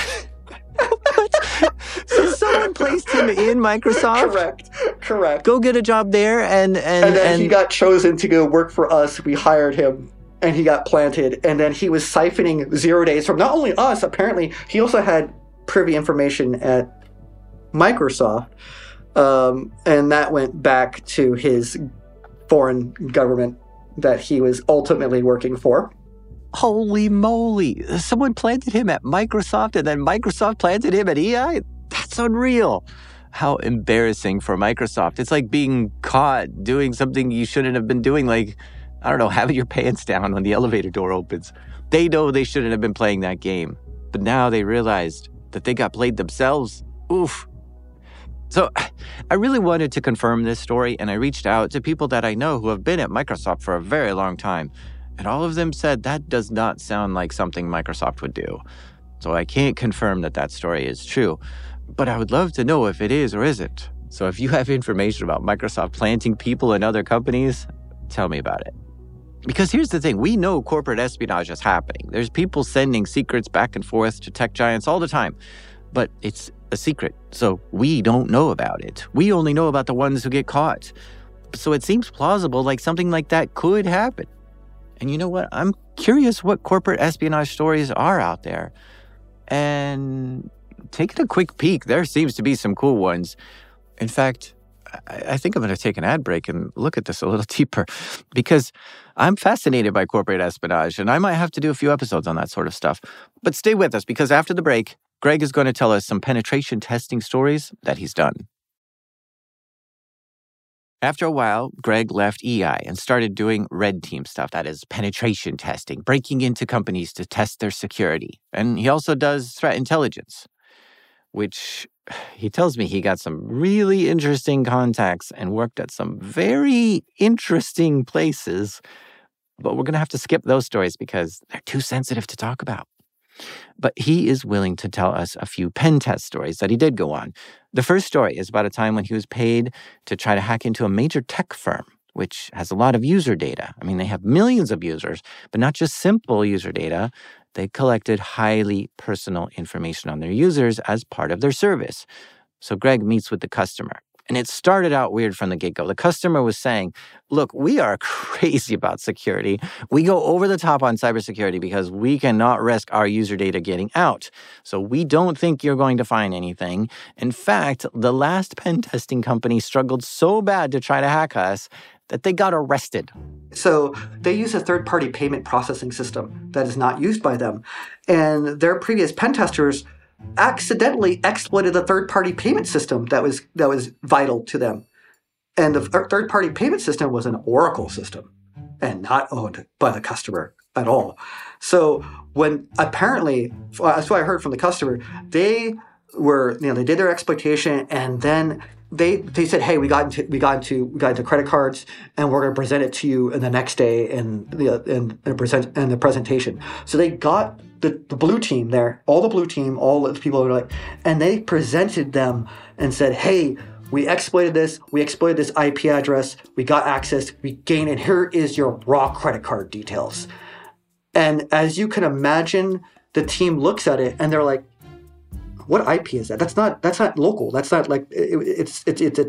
So someone placed him in Microsoft? Correct. Go get a job there, and then he got chosen to go work for us. We hired him, and he got planted. And then he was siphoning 0 days from not only us, apparently, he also had privy information at Microsoft. And that went back to his foreign government that he was ultimately working for. Holy moly. Someone planted him at Microsoft, and then Microsoft planted him at EI? That's unreal. How embarrassing for Microsoft. It's like being caught doing something you shouldn't have been doing, like, I don't know, having your pants down when the elevator door opens. They know they shouldn't have been playing that game, but now they realized that they got played themselves. Oof. So I really wanted to confirm this story, and I reached out to people that I know who have been at Microsoft for a very long time. And all of them said that does not sound like something Microsoft would do. So I can't confirm that that story is true. But I would love to know if it is or isn't. So if you have information about Microsoft planting people in other companies, tell me about it. Because here's the thing, we know corporate espionage is happening. There's people sending secrets back and forth to tech giants all the time. But it's a secret, so we don't know about it. We only know about the ones who get caught. So it seems plausible like something like that could happen. And you know what? I'm curious what corporate espionage stories are out there. And taking a quick peek, there seems to be some cool ones. In fact, I think I'm going to take an ad break and look at this a little deeper because I'm fascinated by corporate espionage, and I might have to do a few episodes on that sort of stuff. But stay with us because after the break, Greg is going to tell us some penetration testing stories that he's done. After a while, Greg left EI and started doing red team stuff, that is penetration testing, breaking into companies to test their security. And he also does threat intelligence, which he tells me he got some really interesting contacts and worked at some very interesting places. But we're going to have to skip those stories because they're too sensitive to talk about. But he is willing to tell us a few pen test stories that he did go on. The first story is about a time when he was paid to try to hack into a major tech firm, which has a lot of user data. I mean, they have millions of users, but not just simple user data. They collected highly personal information on their users as part of their service. So Greg meets with the customer. And it started out weird from the get-go. The customer was saying, look, we are crazy about security. We go over the top on cybersecurity because we cannot risk our user data getting out. So we don't think you're going to find anything. In fact, the last pen testing company struggled so bad to try to hack us that they got arrested. So they use a third-party payment processing system that is not used by them. And their previous pen testers accidentally exploited the third-party payment system that was vital to them. And the third-party payment system was an Oracle system and not owned by the customer at all. So when apparently, that's what I heard from the customer, they did their exploitation, and then they said, hey, we got into credit cards, and we're going to present it to you in the next day in the presentation. So they got the blue team there, all the people were like, and they presented them and said, hey, we exploited this IP address, we got access, we gained, and here is your raw credit card details. And as you can imagine, the team looks at it and they're like, what IP is that? That's not local. That's not like it's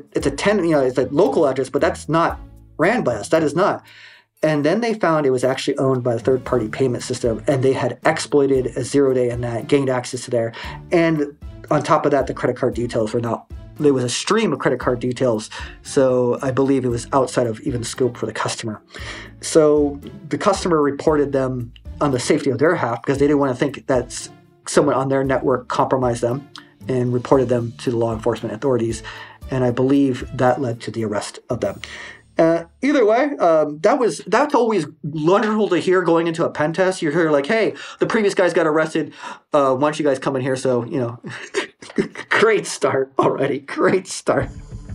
a local address, but that's not ran by us. That is not. And then they found it was actually owned by a third-party payment system, and they had exploited a 0-day in that, gained access to there. And on top of that, the credit card details were not. There was a stream of credit card details, so I believe it was outside of even scope for the customer. So the customer reported them on the safety of their half because they didn't want to think that someone on their network compromised them and reported them to the law enforcement authorities. And I believe that led to the arrest of them. Either way, that's always wonderful to hear going into a pen test. You hear like, hey, the previous guys got arrested. Why don't you guys come in here? So, great start already. Great start.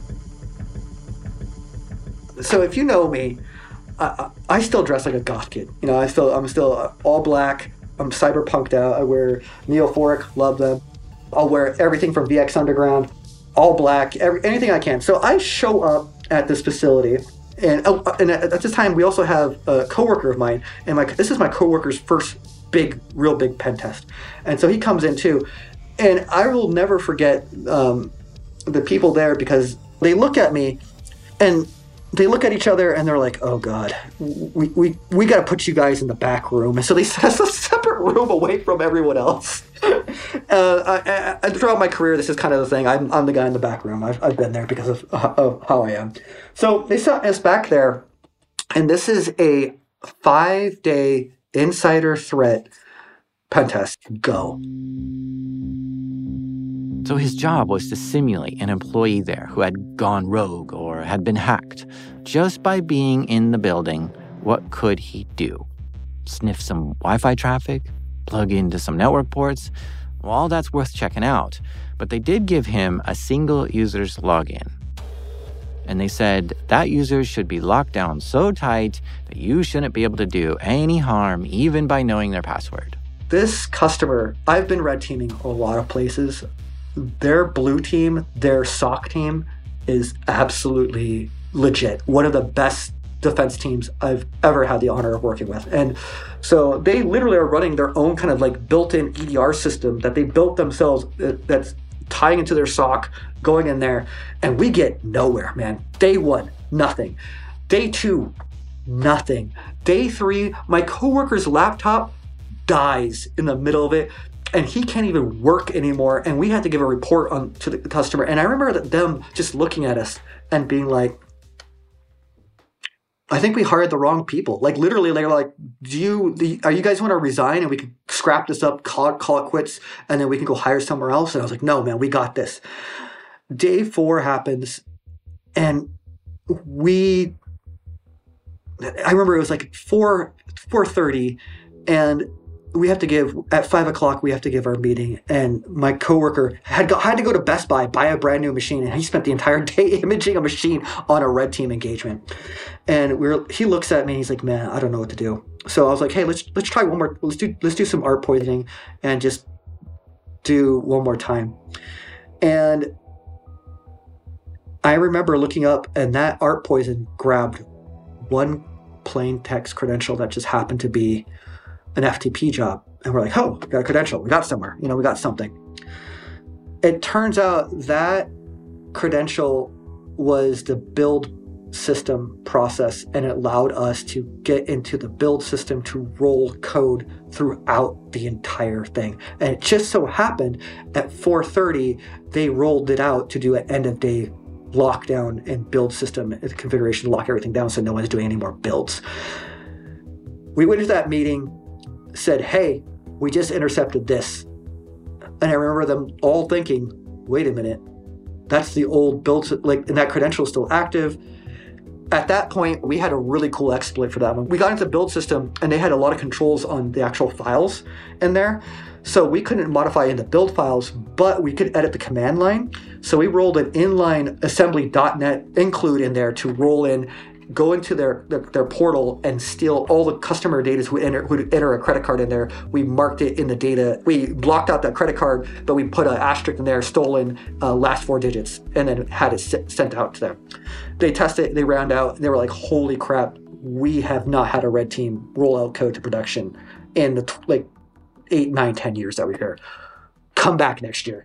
So if you know me, I still dress like a goth kid. I'm still all black. I'm cyberpunked out. I wear Neophoric, love them. I'll wear everything from VX Underground, all black, anything I can. So I show up at this facility, and at this time we also have a coworker of mine, and this is my coworker's first real big pen test, and so he comes in too, and I will never forget the people there, because they look at me and they look at each other and they're like, oh God, we got to put you guys in the back room. And so they set us a separate room away from everyone else. Throughout my career, this is kind of the thing. I'm the guy in the back room. I've been there because of how I am. So they set us back there, and this is a 5-day insider threat pen test. Go. So his job was to simulate an employee there who had gone rogue or had been hacked. Just by being in the building, what could he do? Sniff some Wi-Fi traffic? Plug into some network ports? Well, all that's worth checking out. But they did give him a single user's login. And they said that user should be locked down so tight that you shouldn't be able to do any harm even by knowing their password. This customer, I've been red teaming a lot of places. Their blue team, their SOC team is absolutely legit. One of the best defense teams I've ever had the honor of working with. And so they literally are running their own kind of like built-in EDR system that they built themselves that's tying into their SOC, going in there, and we get nowhere, man. Day 1, nothing. Day 2, nothing. Day 3, my coworker's laptop dies in the middle of it, and he can't even work anymore, and we had to give a report to the customer. And I remember them just looking at us and being like, I think we hired the wrong people. Like literally, they're like, are you guys want to resign and we can scrap this up, call it quits, and then we can go hire somewhere else? And I was like, no, man, we got this. Day 4 happens, and I remember it was like 4:30, and we have to give, at 5 o'clock, we have to give our meeting. And my coworker had to go to Best Buy, buy a brand new machine. And he spent the entire day imaging a machine on a red team engagement. And he looks at me and he's like, man, I don't know what to do. So I was like, hey, let's try one more. Let's do some art poisoning and just do one more time. And I remember looking up, and that art poison grabbed one plain text credential that just happened to be an FTP job. And we're like, oh, we got a credential. We got somewhere. We got something. It turns out that credential was the build system process, and it allowed us to get into the build system to roll code throughout the entire thing. And it just so happened at 4:30, they rolled it out to do an end of day lockdown and build system configuration to lock everything down so no one's doing any more builds. We went into that meeting, said, hey, we just intercepted this. And I remember them all thinking, wait a minute, that's the old build, and that credential is still active. At that point, we had a really cool exploit for that one. We got into the build system, and they had a lot of controls on the actual files in there. So we couldn't modify in the build files, but we could edit the command line. So we rolled an inline assembly.net include in there to roll in, go into their portal and steal all the customer data who'd enter a credit card in there. We marked it in the data. We blocked out that credit card, but we put an asterisk in there, stolen last 4 digits, and then had it sent out to them. They tested it, they ran out, and they were like, holy crap, we have not had a red team roll out code to production in the 8, 9, 10 years that we're here. Come back next year.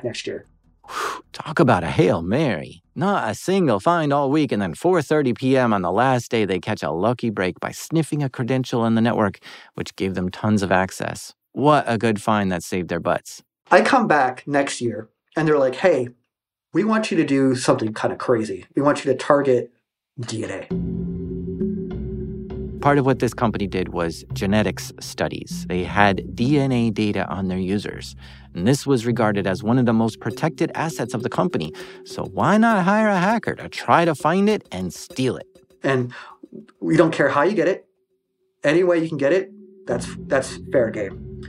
Talk about a Hail Mary. Not a single find all week, and then 4:30 p.m. on the last day, they catch a lucky break by sniffing a credential in the network, which gave them tons of access. What a good find that saved their butts. I come back next year, and they're like, hey, we want you to do something kind of crazy. We want you to target DNA. Part of what this company did was genetics studies. They had DNA data on their users. And this was regarded as one of the most protected assets of the company. So why not hire a hacker to try to find it and steal it? And we don't care how you get it. Any way you can get it, that's fair game.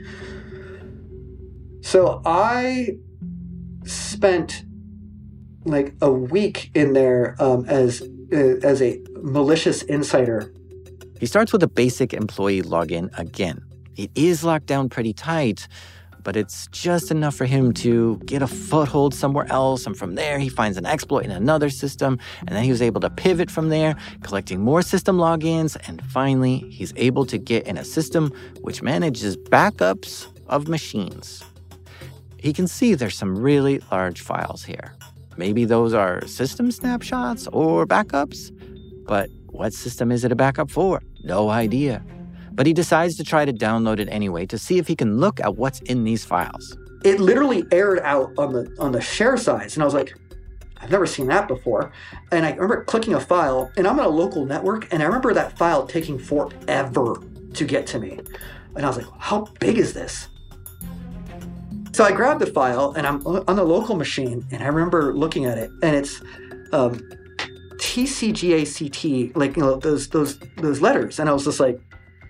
So I spent like a week in there as a malicious insider. He starts with a basic employee login again. It is locked down pretty tight, but it's just enough for him to get a foothold somewhere else. And from there, he finds an exploit in another system. And then he was able to pivot from there, collecting more system logins. And finally, he's able to get in a system which manages backups of machines. He can see there's some really large files here. Maybe those are system snapshots or backups. But what system is it a backup for? No idea. But he decides to try to download it anyway to see if he can look at what's in these files. It literally aired out on the share size, and I was like, I've never seen that before. And I remember clicking a file, and I'm on a local network, and I remember that file taking forever to get to me. And I was like, how big is this? So I grabbed the file, and I'm on the local machine, and I remember looking at it, and it's TCGACT, like, you know, those letters, and I was just like,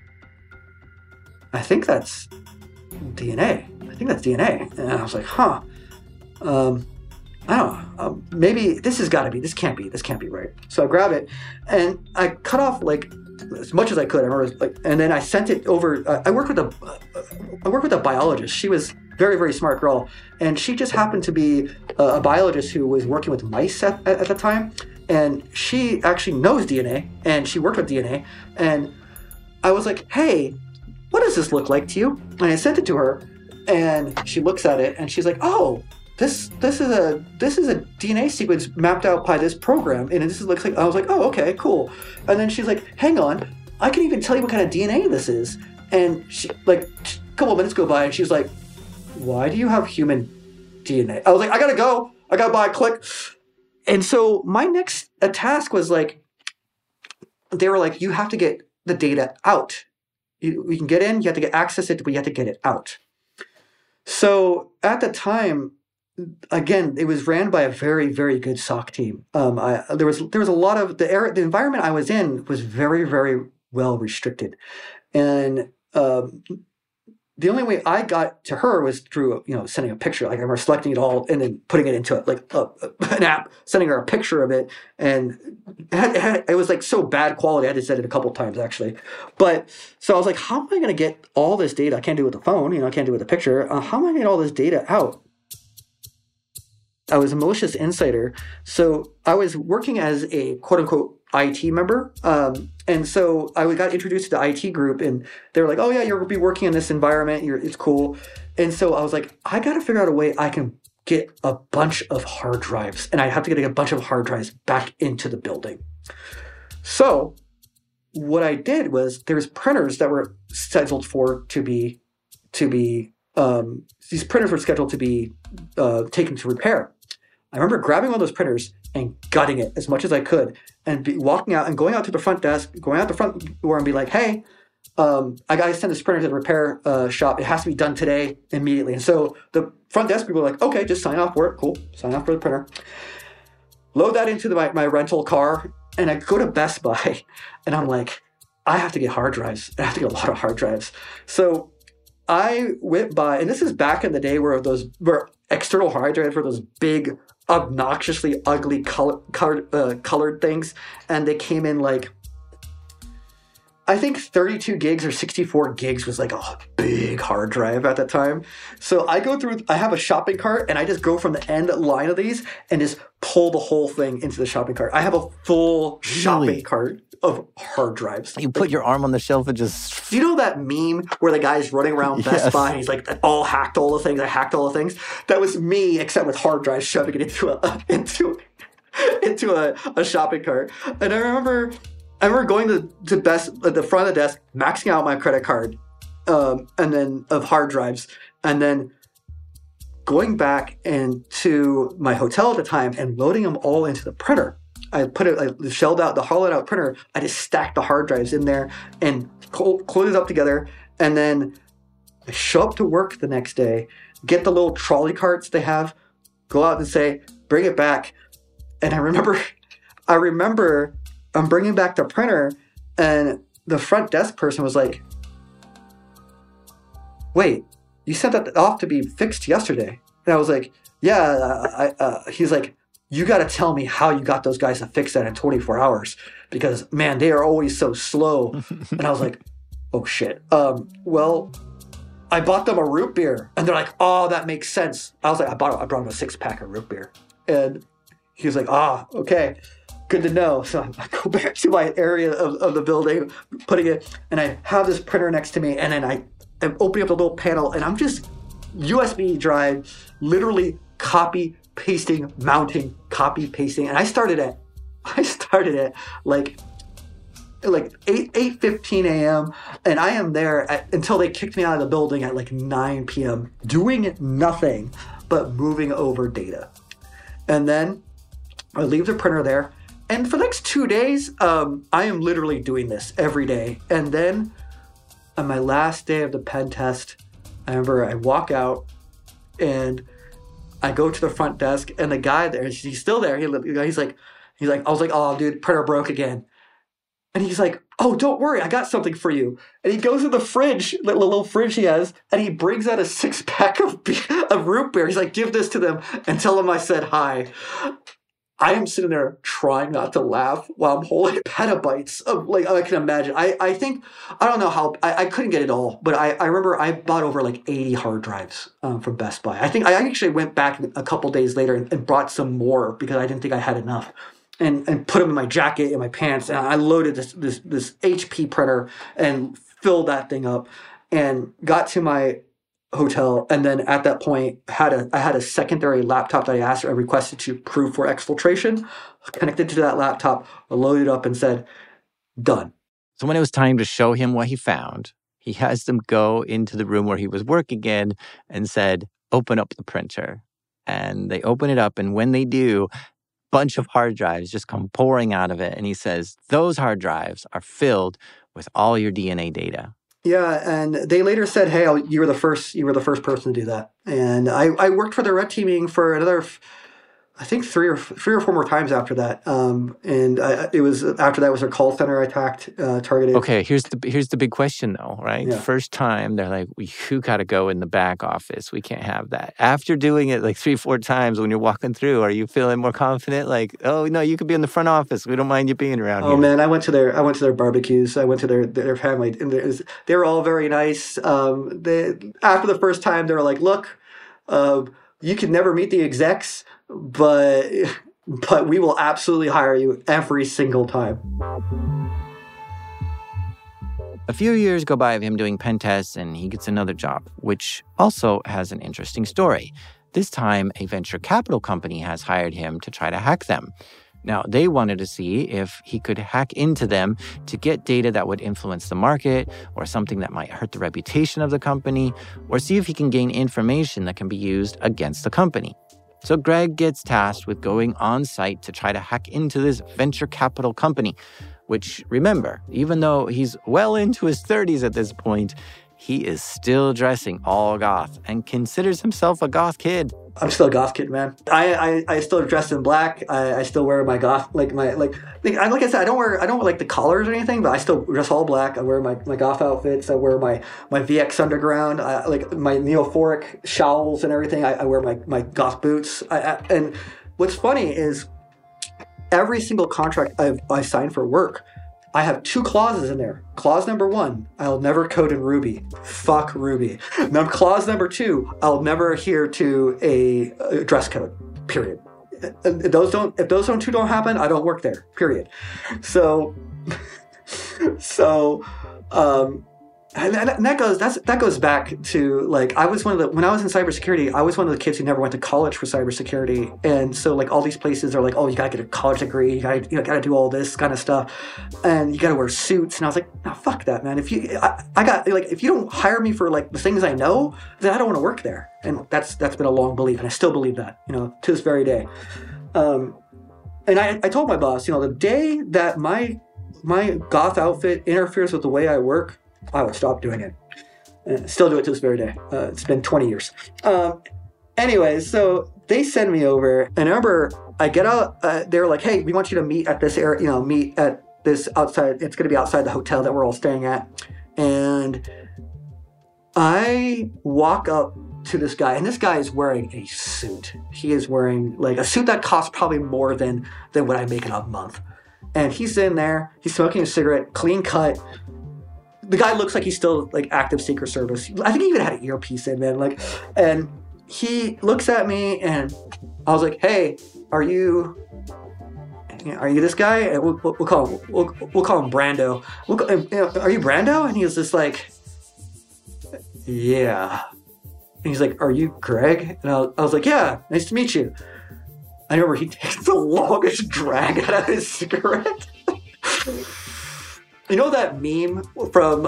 I think that's DNA. And I was like, I don't know, maybe this can't be right. So I grab it and I cut off like as much as I could. I remember, like, and then I sent it over. I worked with a biologist. She was very, very smart girl, and she just happened to be a biologist who was working with mice at the time, and she actually knows DNA, and she worked with DNA, and I was like, hey, what does this look like to you? And I sent it to her, and she looks at it, and she's like, oh, this is a DNA sequence mapped out by this program, and this looks like. I was like, oh, okay, cool. And then she's like, hang on, I can even tell you what kind of DNA this is. And she, like, a couple of minutes go by, and she's like, why do you have human DNA? I was like, I gotta go. I gotta buy a click. And so my next task was like, they were like, you have to get the data out. We can get in, you have to get access it, but you have to get it out. So at the time, again, it was ran by a very, very good SOC team. There was a lot of the environment I was in was very, very well restricted, and the only way I got to her was through, you know, sending a picture. Like I remember selecting it all and then putting it into an app, sending her a picture of it, and it was like so bad quality. I had to send it a couple times actually. But so I was like, how am I going to get all this data? I can't do it with the phone, you know, I can't do it with a picture. How am I going to get all this data out? I was a malicious insider, so I was working as a quote unquote IT member. And so I got introduced to the IT group, and they were like, oh yeah, you'll be working in this environment. It's cool. And so I was like, I got to figure out a way I can get a bunch of hard drives, and I have to get a bunch of hard drives back into the building. So what I did was there's printers that were scheduled these printers were scheduled to be taken to repair. I remember grabbing one of those printers and gutting it as much as I could, and walking out and going out to the front desk, going out the front door and be like, hey, I got to send this printer to the repair shop. It has to be done today, immediately. And so the front desk people were like, okay, just sign off for it. Cool. Sign off for the printer. Load that into my rental car, and I go to Best Buy, and I'm like, I have to get hard drives. I have to get a lot of hard drives. So I went by, and this is back in the day where external hard drives were those big, obnoxiously ugly colored things, and they came in like, I think 32 gigs or 64 gigs was like a big hard drive at that time. So I have a shopping cart, and I just go from the end line of these and just pull the whole thing into the shopping cart. I have a full shopping cart of hard drives. You put your arm on the shelf and just... Do you know that meme where the guy's running around Best Buy and he's like, I hacked all the things? That was me, except with hard drives, shoving it into a shopping cart. And I remember going to Best at the front of the desk, maxing out my credit card, and then of hard drives, and then going back into my hotel at the time and loading them all into the printer. I shelled out the hollowed out printer. I just stacked the hard drives in there and closed it up together. And then I show up to work the next day, get the little trolley carts they have, go out and say, bring it back. And I remember I'm bringing back the printer, and the front desk person was like, wait, you sent that off to be fixed yesterday. And I was like, yeah. He's like, you got to tell me how you got those guys to fix that in 24 hours because, man, they are always so slow. And I was like, oh, shit. Well, I bought them a root beer. And they're like, oh, that makes sense. I was like, I brought them a 6-pack of root beer. And he was like, okay, good to know. So I go back to my area of the building, putting it, and I have this printer next to me. And then I'm opening up the little panel, and I'm just USB drive, literally copy, pasting, mounting, copy, pasting. And I started at like 8:15 a.m. and I am there until they kicked me out of the building at like 9 p.m. doing nothing but moving over data. And then I leave the printer there. And for the next 2 days, I am literally doing this every day. And then on my last day of the pen test, I remember I walk out and I go to the front desk, and the guy there, he's still there. He's like, I was like, oh, dude, printer broke again. And he's like, oh, don't worry, I got something for you. And he goes to the fridge, the little fridge he has, and he brings out a 6-pack of root beer. He's like, give this to them and tell them I said hi. I am sitting there trying not to laugh while I'm holding petabytes of, like, I can imagine. I think, I don't know how, I couldn't get it all, but I remember I bought over like 80 hard drives from Best Buy. I think I actually went back a couple days later and brought some more because I didn't think I had enough. And put them in my jacket and my pants. And I loaded this HP printer and filled that thing up and got to my hotel. And then at that point, I had a secondary laptop that I requested to prove for exfiltration, connected to that laptop, loaded up and said, done. So when it was time to show him what he found, he has them go into the room where he was working in and said, open up the printer. And they open it up. And when they do, bunch of hard drives just come pouring out of it. And he says, those hard drives are filled with all your DNA data. Yeah, and they later said, hey, you were the first person to do that. And I worked for the red teaming for another, I think three or four more times after that. It was after that was their call center targeted. Okay, here's the big question though, right? Yeah. First time they're like, you got to go in the back office. We can't have that. After doing it like 3-4 times when you're walking through, are you feeling more confident? Like, oh no, you could be in the front office. We don't mind you being around here. Oh man, I went to their barbecues. I went to their family, and they were all very nice. After the first time, they were like, look, you can never meet the execs, but we will absolutely hire you every single time. A few years go by of him doing pen tests, and he gets another job, which also has an interesting story. This time, a venture capital company has hired him to try to hack them. Now, they wanted to see if he could hack into them to get data that would influence the market or something that might hurt the reputation of the company, or see if he can gain information that can be used against the company. So Greg gets tasked with going on site to try to hack into this venture capital company, which, remember, even though he's well into his 30s at this point, he is still dressing all goth and considers himself a goth kid. I'm still a goth kid, man. I still dress in black. I still wear my goth, like I said, I don't wear like the collars or anything, but I still dress all black. I wear my goth outfits. I wear my VX Underground. I like my Neophoric shawls and everything. I wear my goth boots. And what's funny is every single contract I signed for work, I have 2 clauses in there. Clause number 1, I'll never code in Ruby. Fuck Ruby. Now, clause number 2, I'll never adhere to a dress code. Period. If those two don't happen, I don't work there. Period. So and that goes back to, like, when I was in cybersecurity, I was one of the kids who never went to college for cybersecurity. And so, like, all these places are like, oh, you gotta get a college degree, you gotta do all this kind of stuff, and you gotta wear suits. And I was like, no, fuck that, man. If you don't hire me for, like, the things I know, then I don't want to work there. And that's been a long belief, and I still believe that, to this very day. And I told my boss, the day that my goth outfit interferes with the way I work, I will stop doing it. And still do it to this very day. It's been 20 years. Anyways, so they send me over, and I remember I get out. They're like, "Hey, we want you to meet at this area. Meet at this outside. It's going to be outside the hotel that we're all staying at." And I walk up to this guy, and this guy is wearing a suit. He is wearing like a suit that costs probably more than what I make in a month. And he's in there. He's smoking a cigarette, clean cut. The guy looks like he's still like active Secret Service. I think he even had an earpiece in, man. And he looks at me, and I was like, "Hey, are you this guy?" And we'll call him Brando. Are you Brando? And he was just like, "Yeah." And he's like, "Are you Greg?" And I was like, "Yeah, nice to meet you." I remember he takes the longest drag out of his cigarette. You know that meme from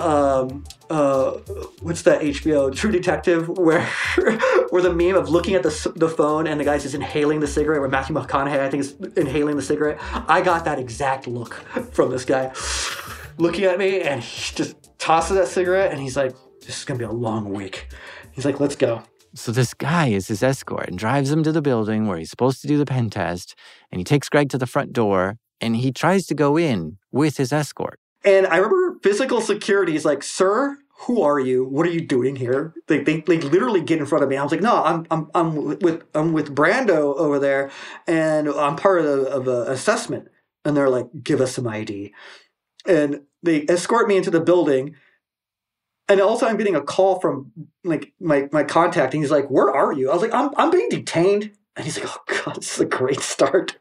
what's that HBO True Detective where the meme of looking at the phone and the guy's just inhaling the cigarette, where Matthew McConaughey I think is inhaling the cigarette. I got that exact look from this guy looking at me, and he just tosses that cigarette, and he's like, "This is gonna be a long week." He's like, "Let's go." So this guy is his escort and drives him to the building where he's supposed to do the pen test, and he takes Greg to the front door, and he tries to go in with his escort. And I remember physical security is like, "Sir, who are you? What are you doing here?" They literally get in front of me. I was like, "No, I'm with Brando over there, and I'm part of an assessment." And they're like, "Give us some ID." And they escort me into the building. And also I'm getting a call from like my contact, and he's like, "Where are you?" I was like, I'm being detained. And he's like, "Oh God, this is a great start."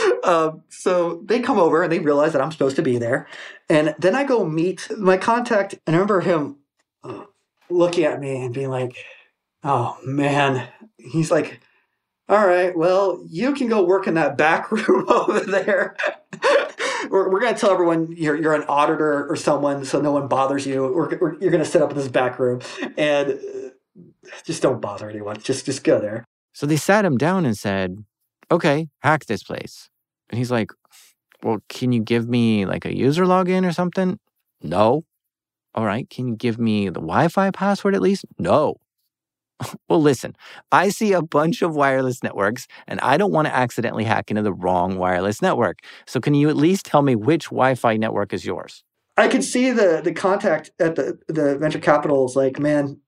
So they come over and they realize that I'm supposed to be there. And then I go meet my contact, and I remember him looking at me and being like, "Oh man." He's like, "All right, well, you can go work in that back room over there." We're going to tell everyone you're an auditor or someone, so no one bothers you. You're going to sit up in this back room, and just don't bother anyone. Just go there. So they sat him down and said, "Okay, hack this place." And he's like, "Well, can you give me like a user login or something?" "No." "All right, can you give me the Wi-Fi password at least?" "No." "Well, listen, I see a bunch of wireless networks, and I don't want to accidentally hack into the wrong wireless network. So can you at least tell me which Wi-Fi network is yours?" I could see the contact at the venture capital is like, man,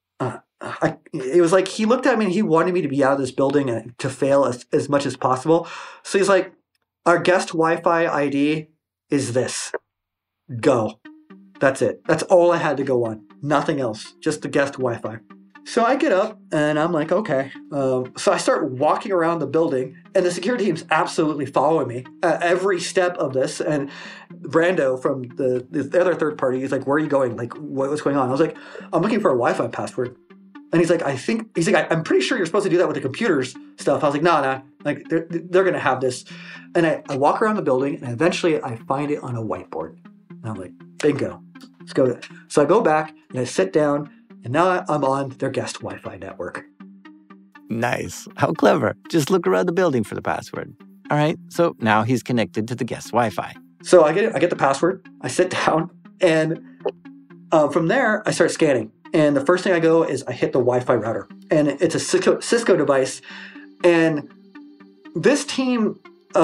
it was like he looked at me and he wanted me to be out of this building and to fail as much as possible. So he's like, "Our guest Wi-Fi ID is this. Go." That's it. That's all I had to go on. Nothing else. Just the guest Wi-Fi. So I get up and I'm like, okay. So I start walking around the building, and the security team's absolutely following me at every step of this. And Brando from the other third party is like, "Where are you going? Like, what's going on?" I was like, "I'm looking for a Wi-Fi password." And he's like, "I'm pretty sure you're supposed to do that with the computers stuff." I was like, no, like they're going to have this. And I walk around the building, and eventually I find it on a whiteboard. And I'm like, bingo, let's go there. So I go back and I sit down, and now I'm on their guest Wi-Fi network. Nice. How clever. Just look around the building for the password. All right, so now he's connected to the guest Wi-Fi. So I get the password, I sit down, and from there, I start scanning. And the first thing I go is I hit the Wi-Fi router. And it's a Cisco device. And this team,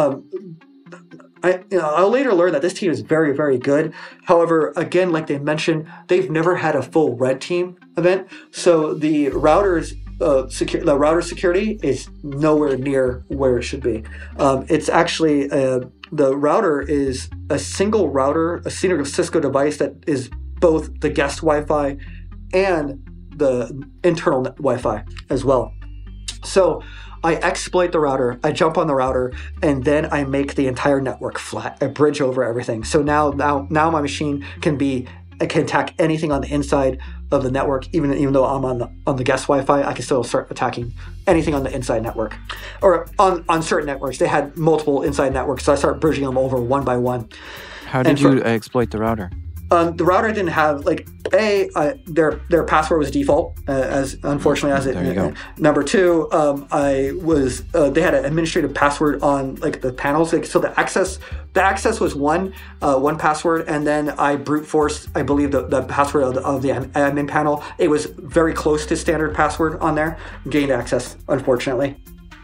I'll later learn that this team is very, very good. However, again, like they mentioned, they've never had a full red team event. So the router security is nowhere near where it should be. It's actually, the router is a single Cisco device that is both the guest Wi-Fi and the internal Wi-Fi as well. So I exploit the router, I jump on the router, and then I make the entire network flat. I bridge over everything. So now my machine can attack anything on the inside of the network, even though I'm on the guest Wi-Fi. I can still start attacking anything on the inside network. Or on certain networks, they had multiple inside networks, so I start bridging them over one by one. How did you exploit the router? The router didn't have their password was default, as unfortunately as it. There you go. Number two, they had an administrative password on like the panels, so the access was one password, and then I brute forced, I believe, the password of the admin panel. It was very close to standard password on there. Gained access, unfortunately.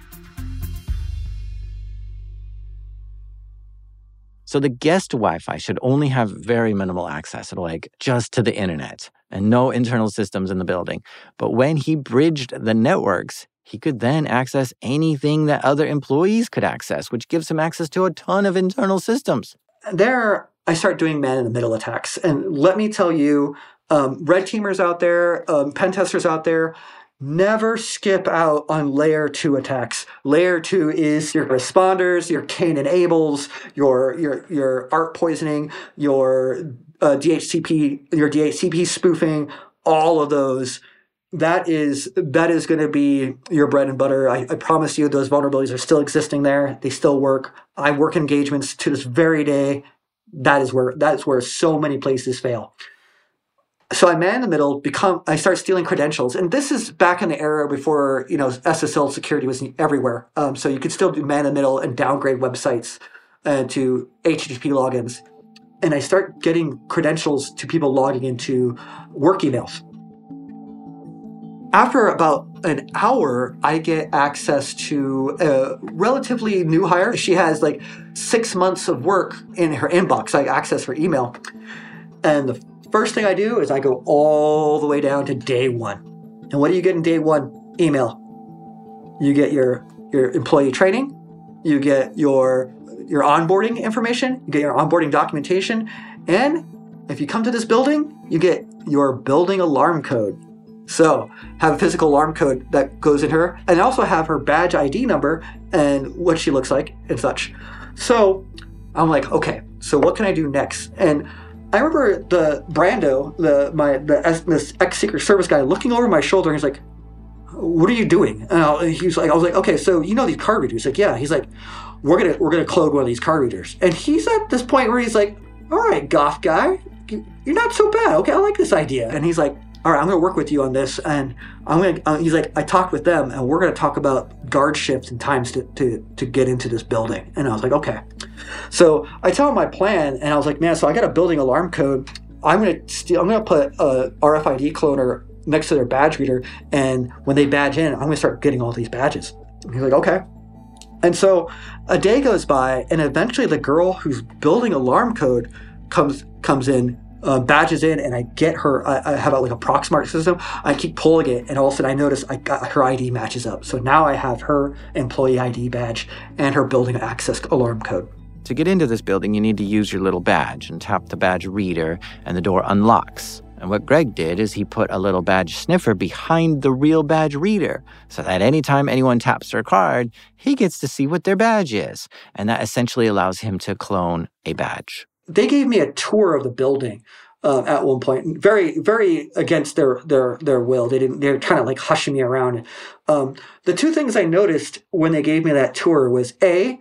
So the guest Wi-Fi should only have very minimal access, like just to the internet and no internal systems in the building. But when he bridged the networks, he could then access anything that other employees could access, which gives him access to a ton of internal systems. There, I start doing man-in-the-middle attacks. And let me tell you, red teamers out there, pen testers out there, never skip out on layer 2 attacks. Layer 2 is your responders, your Cain and Abels, your ARP poisoning, your DHCP spoofing, all of those. That is going to be your bread and butter. I promise you, those vulnerabilities are still existing there. They still work. I work engagements to this very day. That is where so many places fail. So I man in the middle, I start stealing credentials. And this is back in the era before, SSL security was everywhere. So you could still do man in the middle and downgrade websites to HTTP logins. And I start getting credentials to people logging into work emails. After about an hour, I get access to a relatively new hire. She has like 6 months of work in her inbox. I access her email. And the first thing I do is I go all the way down to day 1. And what do you get in day 1? Email. You get your employee training. You get your onboarding information. You get your onboarding documentation. And if you come to this building, you get your building alarm code. So have a physical alarm code that goes in her, and also have her badge ID number and what she looks like and such. So I'm like, okay, so what can I do next? And I remember the Brando, this ex-Secret Service guy, looking over my shoulder. And he's like, "What are you doing?" And I was like, "Okay, so you know these card readers?" Like, yeah. He's like, "We're gonna clone one of these card readers." And he's at this point where he's like, "All right, goth guy, you're not so bad. Okay, I like this idea." And he's like, "All right, I'm gonna work with you on this." And he's like, "I talked with them, and we're gonna talk about guard shifts and times to get into this building." And I was like, "Okay." So I tell him my plan, and I was like, "Man, so I got a building alarm code. I'm gonna put a RFID cloner next to their badge reader, and when they badge in, I'm gonna start getting all these badges." And he's like, "Okay." And so a day goes by, and eventually the girl who's building alarm code comes in, badges in, and I get her. I have like a Proxmark system. I keep pulling it, and all of a sudden I notice I got her ID matches up. So now I have her employee ID badge and her building access alarm code. To get into this building, you need to use your little badge and tap the badge reader, and the door unlocks. And what Greg did is he put a little badge sniffer behind the real badge reader, so that anytime anyone taps their card, he gets to see what their badge is. And that essentially allows him to clone a badge. They gave me a tour of the building at one point, very, very against their will. They're kind of like hushing me around. The two things I noticed when they gave me that tour was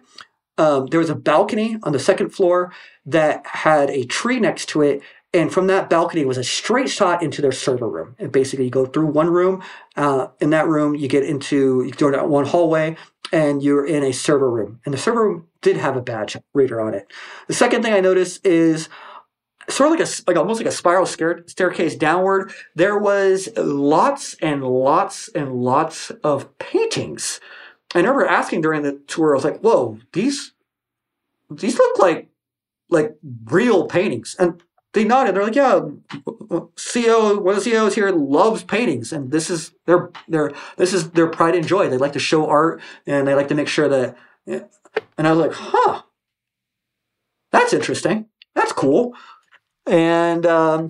there was a balcony on the second floor that had a tree next to it. And from that balcony was a straight shot into their server room. And basically you go through one room. In that room, you go down one hallway, and you're in a server room. And the server room did have a badge reader on it. The second thing I noticed is sort of like almost like a spiral staircase downward. There was lots and lots and lots of paintings. I remember asking during the tour, I was like, "Whoa, these look like real paintings." And they nodded. They're like, "Yeah, one of the CEOs here loves paintings, and this is their pride and joy. They like to show art, and they like to make sure that." And I was like, "Huh, that's interesting. That's cool." And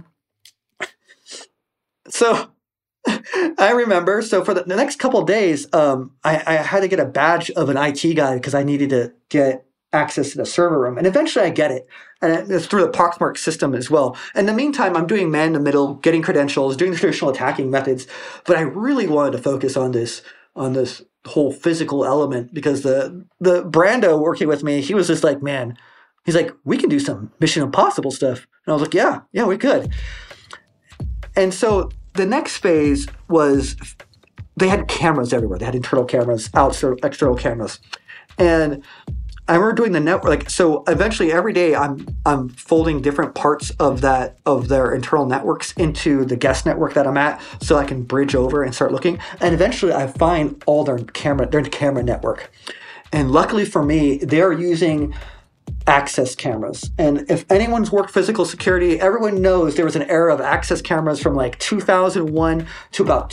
so I remember. So for the next couple of days, I had to get a badge of an IT guy because I needed to get access to the server room. And eventually I get it. And it's through the Proxmark system as well. In the meantime, I'm doing man in the middle, getting credentials, doing the traditional attacking methods. But I really wanted to focus on this whole physical element, because the Brando working with me, he was just like, man, he's like, "We can do some Mission Impossible stuff." And I was like, yeah, we could. And so the next phase was they had cameras everywhere. They had internal cameras, external cameras. And I remember doing the network. Like, so eventually every day I'm folding different parts of their internal networks into the guest network that I'm at, so I can bridge over and start looking. And eventually I find all their camera network. And luckily for me, they're using access cameras. And if anyone's worked physical security, everyone knows there was an era of access cameras from like 2001 to about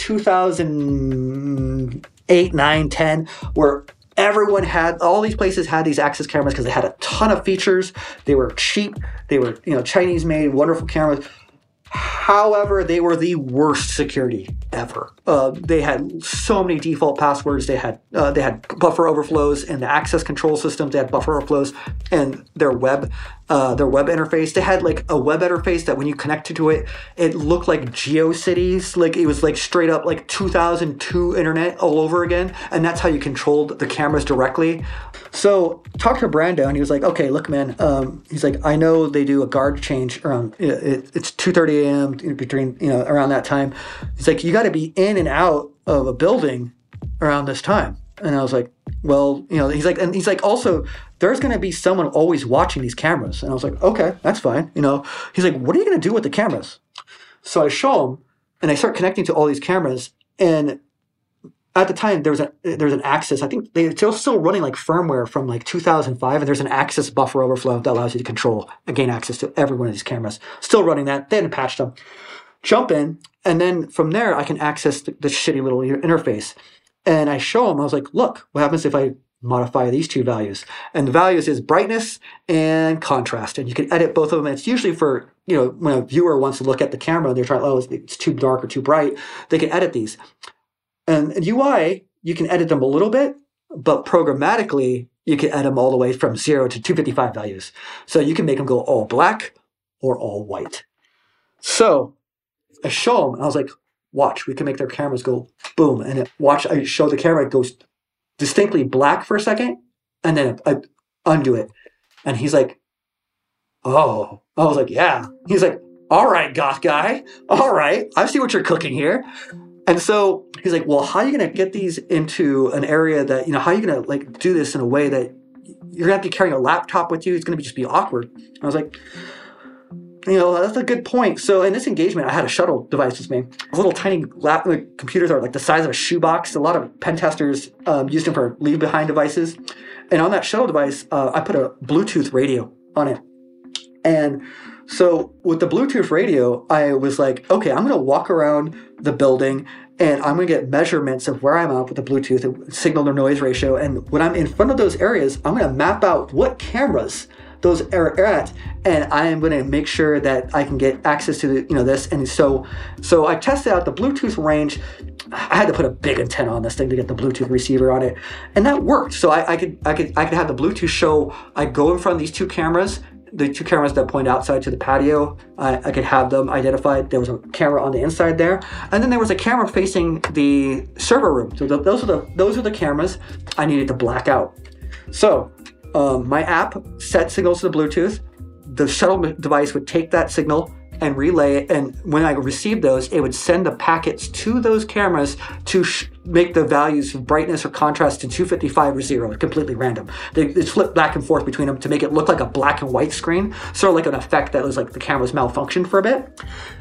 2008, 9, 10, where all these places had these access cameras because they had a ton of features. They were cheap. They were, Chinese made, wonderful cameras. However, they were the worst security ever. They had so many default passwords. They had buffer overflows in the access control systems. They had buffer overflows in their web interface. They had like a web interface that when you connected to it, it looked like GeoCities. Like it was like straight up like 2002 internet all over again. And that's how you controlled the cameras directly. So talked to Brando and he was like, okay, look, man. He's like, I know they do a guard change around. It's 2:30 a.m. between around that time. He's like, you got to be in and out of a building around this time. And I was like, well, he's like, also, there's going to be someone always watching these cameras. And I was like, okay, that's fine. He's like, what are you going to do with the cameras? So I show him, and I start connecting to all these cameras. And at the time, there's an access. I think they're still running like firmware from like 2005, and there's an access buffer overflow that allows you to control and gain access to every one of these cameras. Still running that. They hadn't patched them. Jump in, and then from there, I can access the shitty little interface. And I show him, I was like, look, what happens if I modify these two values? And the values is brightness and contrast. And you can edit both of them. And it's usually for, when a viewer wants to look at the camera and they're trying, it's too dark or too bright, they can edit these. And UI, you can edit them a little bit, but programmatically, you can edit them all the way from 0 to 255 values. So you can make them go all black or all white. So I show them, and I was like, watch, we can make their cameras go boom. And I show the camera, it goes distinctly black for a second, and then I undo it. And he's like, oh. I was like, yeah. He's like, all right, goth guy. All right, I see what you're cooking here. And so he's like, well, how are you going to get these into an area that, how are you going to like do this in a way that you're going to have to be carrying a laptop with you? It's going to just be awkward. I was like, that's a good point. So in this engagement, I had a shuttle device with me. Little tiny computers are like the size of a shoebox. A lot of pen testers used them for leave behind devices. And on that shuttle device, I put a Bluetooth radio on it. And so with the Bluetooth radio, I was like, okay, I'm going to walk around the building and I'm going to get measurements of where I'm at with the Bluetooth signal to noise ratio. And when I'm in front of those areas, I'm going to map out what cameras those are at, and I am going to make sure that I can get access to this. And so I tested out the Bluetooth range. I had to put a big antenna on this thing to get the Bluetooth receiver on it, and that worked. So I could have the Bluetooth show. I go in front of these two cameras. The two cameras that point outside to the patio, I could have them identified. There was a camera on the inside there, and then there was a camera facing the server room. So those are the cameras I needed to black out. So my app set signals to the Bluetooth. The shuttle device would take that signal and relay it, and when I received those, it would send the packets to those cameras to make the values of brightness or contrast to 255 or 0, completely random. They flip back and forth between them to make it look like a black and white screen, sort of like an effect that was like the camera's malfunctioned for a bit.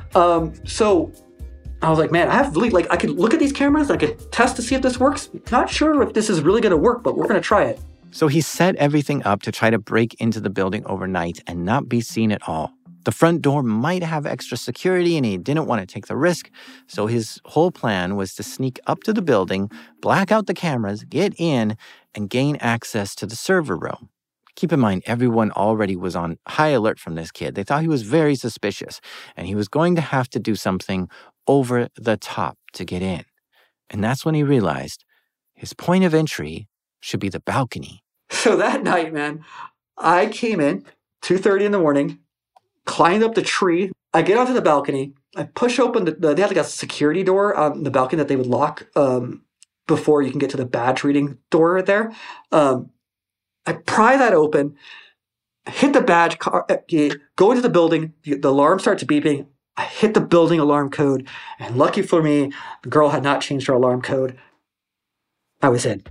So I was like, man, I could look at these cameras, I could test to see if this works. Not sure if this is really going to work, but we're going to try it. So he set everything up to try to break into the building overnight and not be seen at all. The front door might have extra security and he didn't want to take the risk. So his whole plan was to sneak up to the building, black out the cameras, get in, and gain access to the server room. Keep in mind, everyone already was on high alert from this kid. They thought he was very suspicious, and he was going to have to do something over the top to get in. And that's when he realized his point of entry should be the balcony. So that night, man, I came in 2:30 in the morning, climbed up the tree. I get onto the balcony. I push open they had like a security door on the balcony that they would lock before you can get to the badge reading door right there. I pry that open, hit the badge, go into the building, the alarm starts beeping. I hit the building alarm code, and lucky for me, the girl had not changed her alarm code. I was in.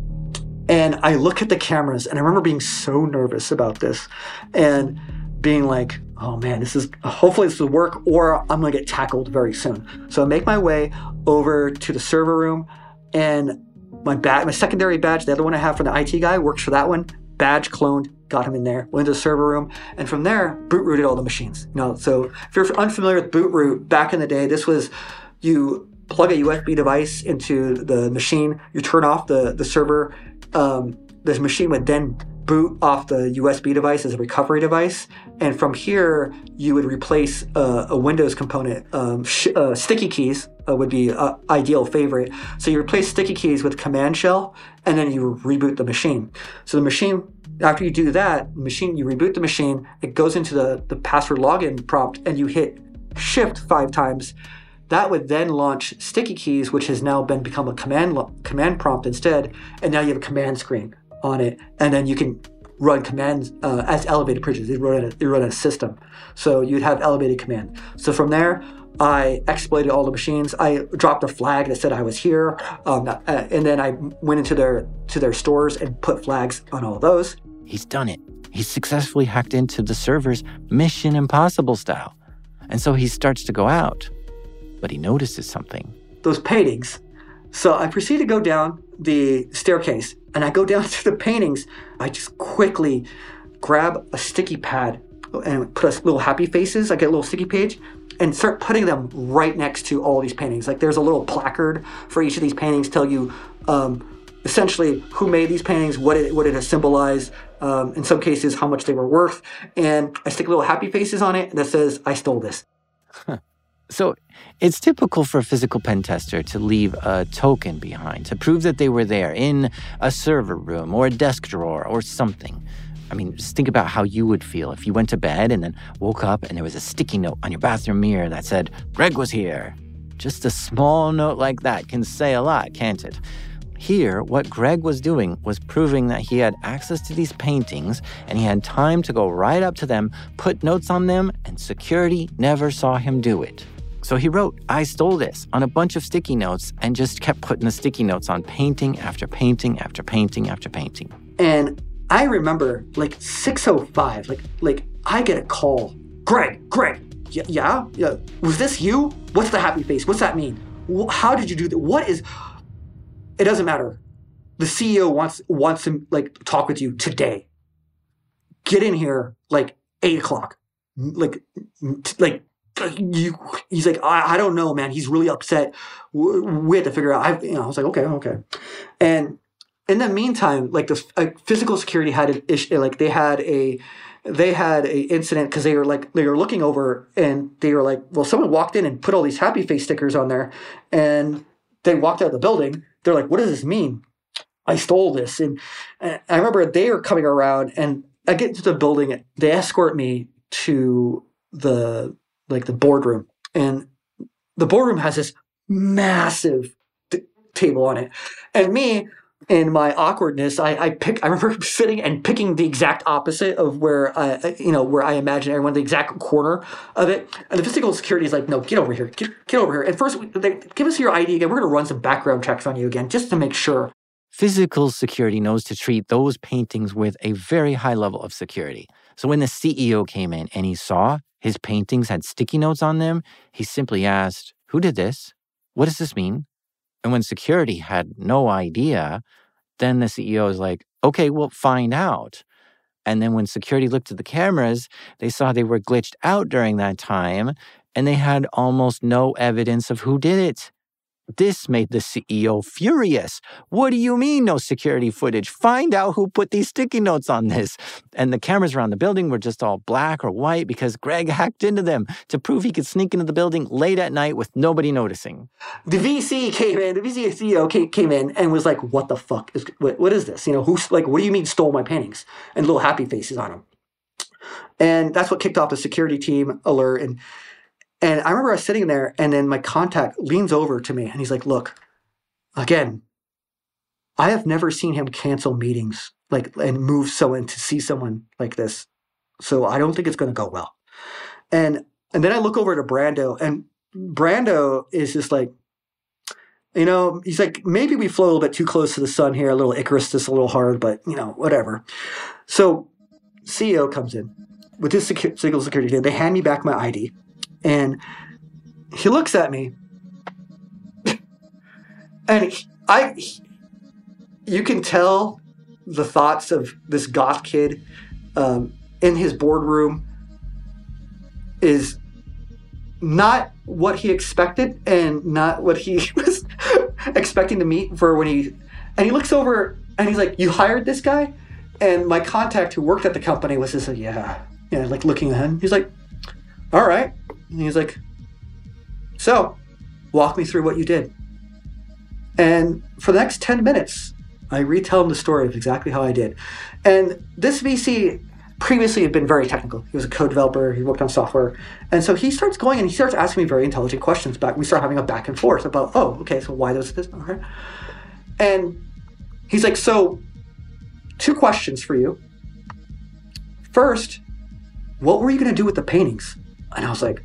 And I look at the cameras, and I remember being so nervous about this and being like, oh man, hopefully this will work, or I'm going to get tackled very soon. So I make my way over to the server room, and my secondary badge, the other one I have from the IT guy, works for that one. Badge cloned, got him in there, went to the server room, and from there, boot rooted all the machines. So if you're unfamiliar with boot root, back in the day, this was you plug a USB device into the machine, you turn off the server, this machine would then boot off the USB device as a recovery device, and from here you would replace a Windows component. Sticky keys would be an ideal favorite. So you replace sticky keys with command shell, and then you reboot the machine. So the machine, after you do that, you reboot the machine, it goes into the password login prompt, and you hit shift 5 times. That would then launch sticky keys, which has now become a command prompt instead, and now you have a command screen on it, and then you can run commands as elevated bridges. They run a system, so you'd have elevated command. So from there, I exploited all the machines. I dropped a flag that said I was here, and then I went into their stores and put flags on all of those. He's done it. He's successfully hacked into the servers Mission Impossible style, and so he starts to go out, but he notices something. Those paintings. So I proceed to go down the staircase, and I go down to the paintings. I just quickly grab a sticky pad and put a little happy faces, like a little sticky page, and start putting them right next to all these paintings. Like there's a little placard for each of these paintings, tell you essentially who made these paintings, what it has symbolized, in some cases how much they were worth, and I stick little happy faces on it that says, I stole this. So it's typical for a physical pen tester to leave a token behind to prove that they were there in a server room or a desk drawer or something. I mean, just think about how you would feel if you went to bed and then woke up and there was a sticky note on your bathroom mirror that said, Greg was here. Just a small note like that can say a lot, can't it? Here, what Greg was doing was proving that he had access to these paintings and he had time to go right up to them, put notes on them, and security never saw him do it. So he wrote, I stole this, on a bunch of sticky notes and just kept putting the sticky notes on painting after painting after painting after painting. And I remember, 6:05, I get a call. Greg, yeah, was this you? What's the happy face? What's that mean? How did you do that? It doesn't matter. The CEO wants to, talk with you today. Get in here, 8 o'clock. He's like, I don't know, man. He's really upset. We had to figure out. I was like, okay. And in the meantime, the physical security had an issue. They had a incident because they were looking over and they were like, well, someone walked in and put all these happy face stickers on there, and they walked out of the building. They're like, what does this mean? I stole this, and I remember they were coming around, and I get into the building. They escort me to the boardroom, and the boardroom has this massive table on it, and me, in my awkwardness, I remember sitting and picking the exact opposite of where I imagine everyone, the exact corner of it, and the physical security is like, no, get over here, get over here, and first give us your ID again. We're going to run some background checks on you again just to make sure. Physical security knows to treat those paintings with a very high level of security. So when the CEO came in and he saw his paintings had sticky notes on them, he simply asked, who did this? What does this mean? And when security had no idea, then the CEO was like, okay, we'll find out. And then when security looked at the cameras, they saw they were glitched out during that time, and they had almost no evidence of who did it. This made the CEO furious. What do you mean, no security footage? Find out who put these sticky notes on this. And the cameras around the building were just all black or white because Greg hacked into them to prove he could sneak into the building late at night with nobody noticing. The VC CEO came in and was like, what the fuck? What is this? What do you mean stole my paintings? And little happy faces on them. And that's what kicked off the security team alert. And I remember I was sitting there, and then my contact leans over to me, and he's like, look, again, I have never seen him cancel meetings and move someone to see someone like this So I don't think it's going to go well. And then I look over to Brando, and Brando is just like, he's like, maybe we flew a little bit too close to the sun here, a little Icarus, just a little hard, but, whatever. So CEO comes in with his single security. They hand me back my ID, and he looks at me, and you can tell the thoughts of this goth kid in his boardroom is not what he expected and not what he was expecting to meet for when and he looks over and he's like, "You hired this guy?" And my contact who worked at the company was just like, yeah, like looking at him. He's like, "All right." And he's like, "So, walk me through what you did." And for the next 10 minutes, I retell him the story of exactly how I did. And this VC previously had been very technical. He was a code developer. He worked on software. And so he starts going and he starts asking me very intelligent questions back. We start having a back and forth about, okay, so why does this? Okay. And he's like, "So 2 questions for you. First, what were you going to do with the paintings?" And I was like,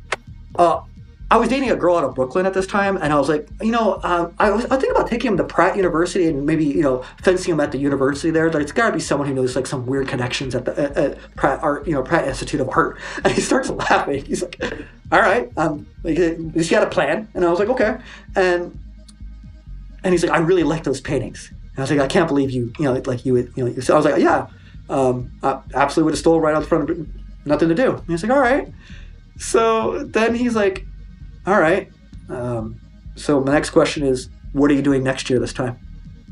I was dating a girl out of Brooklyn at this time, and I was like, I was thinking about taking him to Pratt University and maybe, fencing him at the university there. But it's got to be someone who knows like some weird connections at the at Pratt Art, Pratt Institute of Art. And he starts laughing. He's like, "All right, he's got a plan." And I was like, "Okay." And he's like, "I really like those paintings." And I was like, "I can't believe you, like you would, So I was like, "Yeah, I absolutely would have stolen right out front of it. Nothing to do." And he's like, "All right." So then he's like, "All right. So my next question is, what are you doing next year this time?"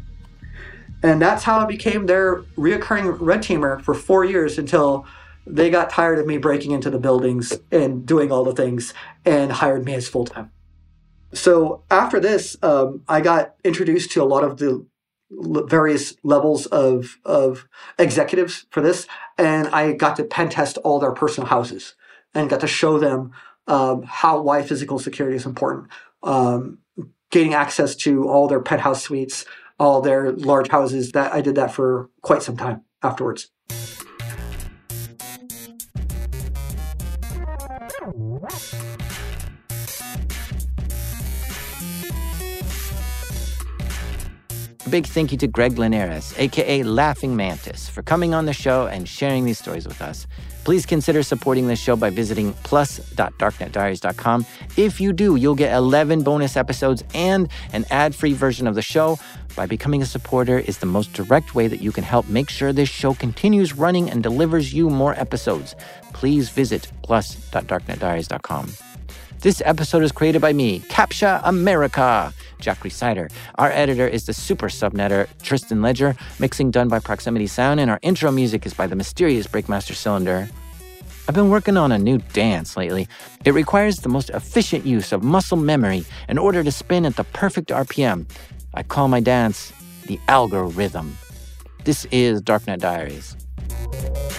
And that's how I became their reoccurring red teamer for 4 years until they got tired of me breaking into the buildings and doing all the things and hired me as full-time. So after this, I got introduced to a lot of the various levels of executives for this, and I got to pen test all their personal houses and got to show them why physical security is important, gaining access to all their penthouse suites, all their large houses. That I did that for quite some time afterwards. A big thank you to Greg Linares, aka Laughing Mantis, for coming on the show and sharing these stories with us. Please consider supporting this show by visiting plus.darknetdiaries.com. If you do, you'll get 11 bonus episodes and an ad-free version of the show. By becoming a supporter is the most direct way that you can help make sure this show continues running and delivers you more episodes. Please visit plus.darknetdiaries.com. This episode is created by me, Captcha America, Jack Resider. Our editor is the super subnetter, Tristan Ledger. Mixing done by Proximity Sound, and our intro music is by the mysterious Breakmaster Cylinder. I've been working on a new dance lately. It requires the most efficient use of muscle memory in order to spin at the perfect RPM. I call my dance the algorithm. This is Darknet Diaries.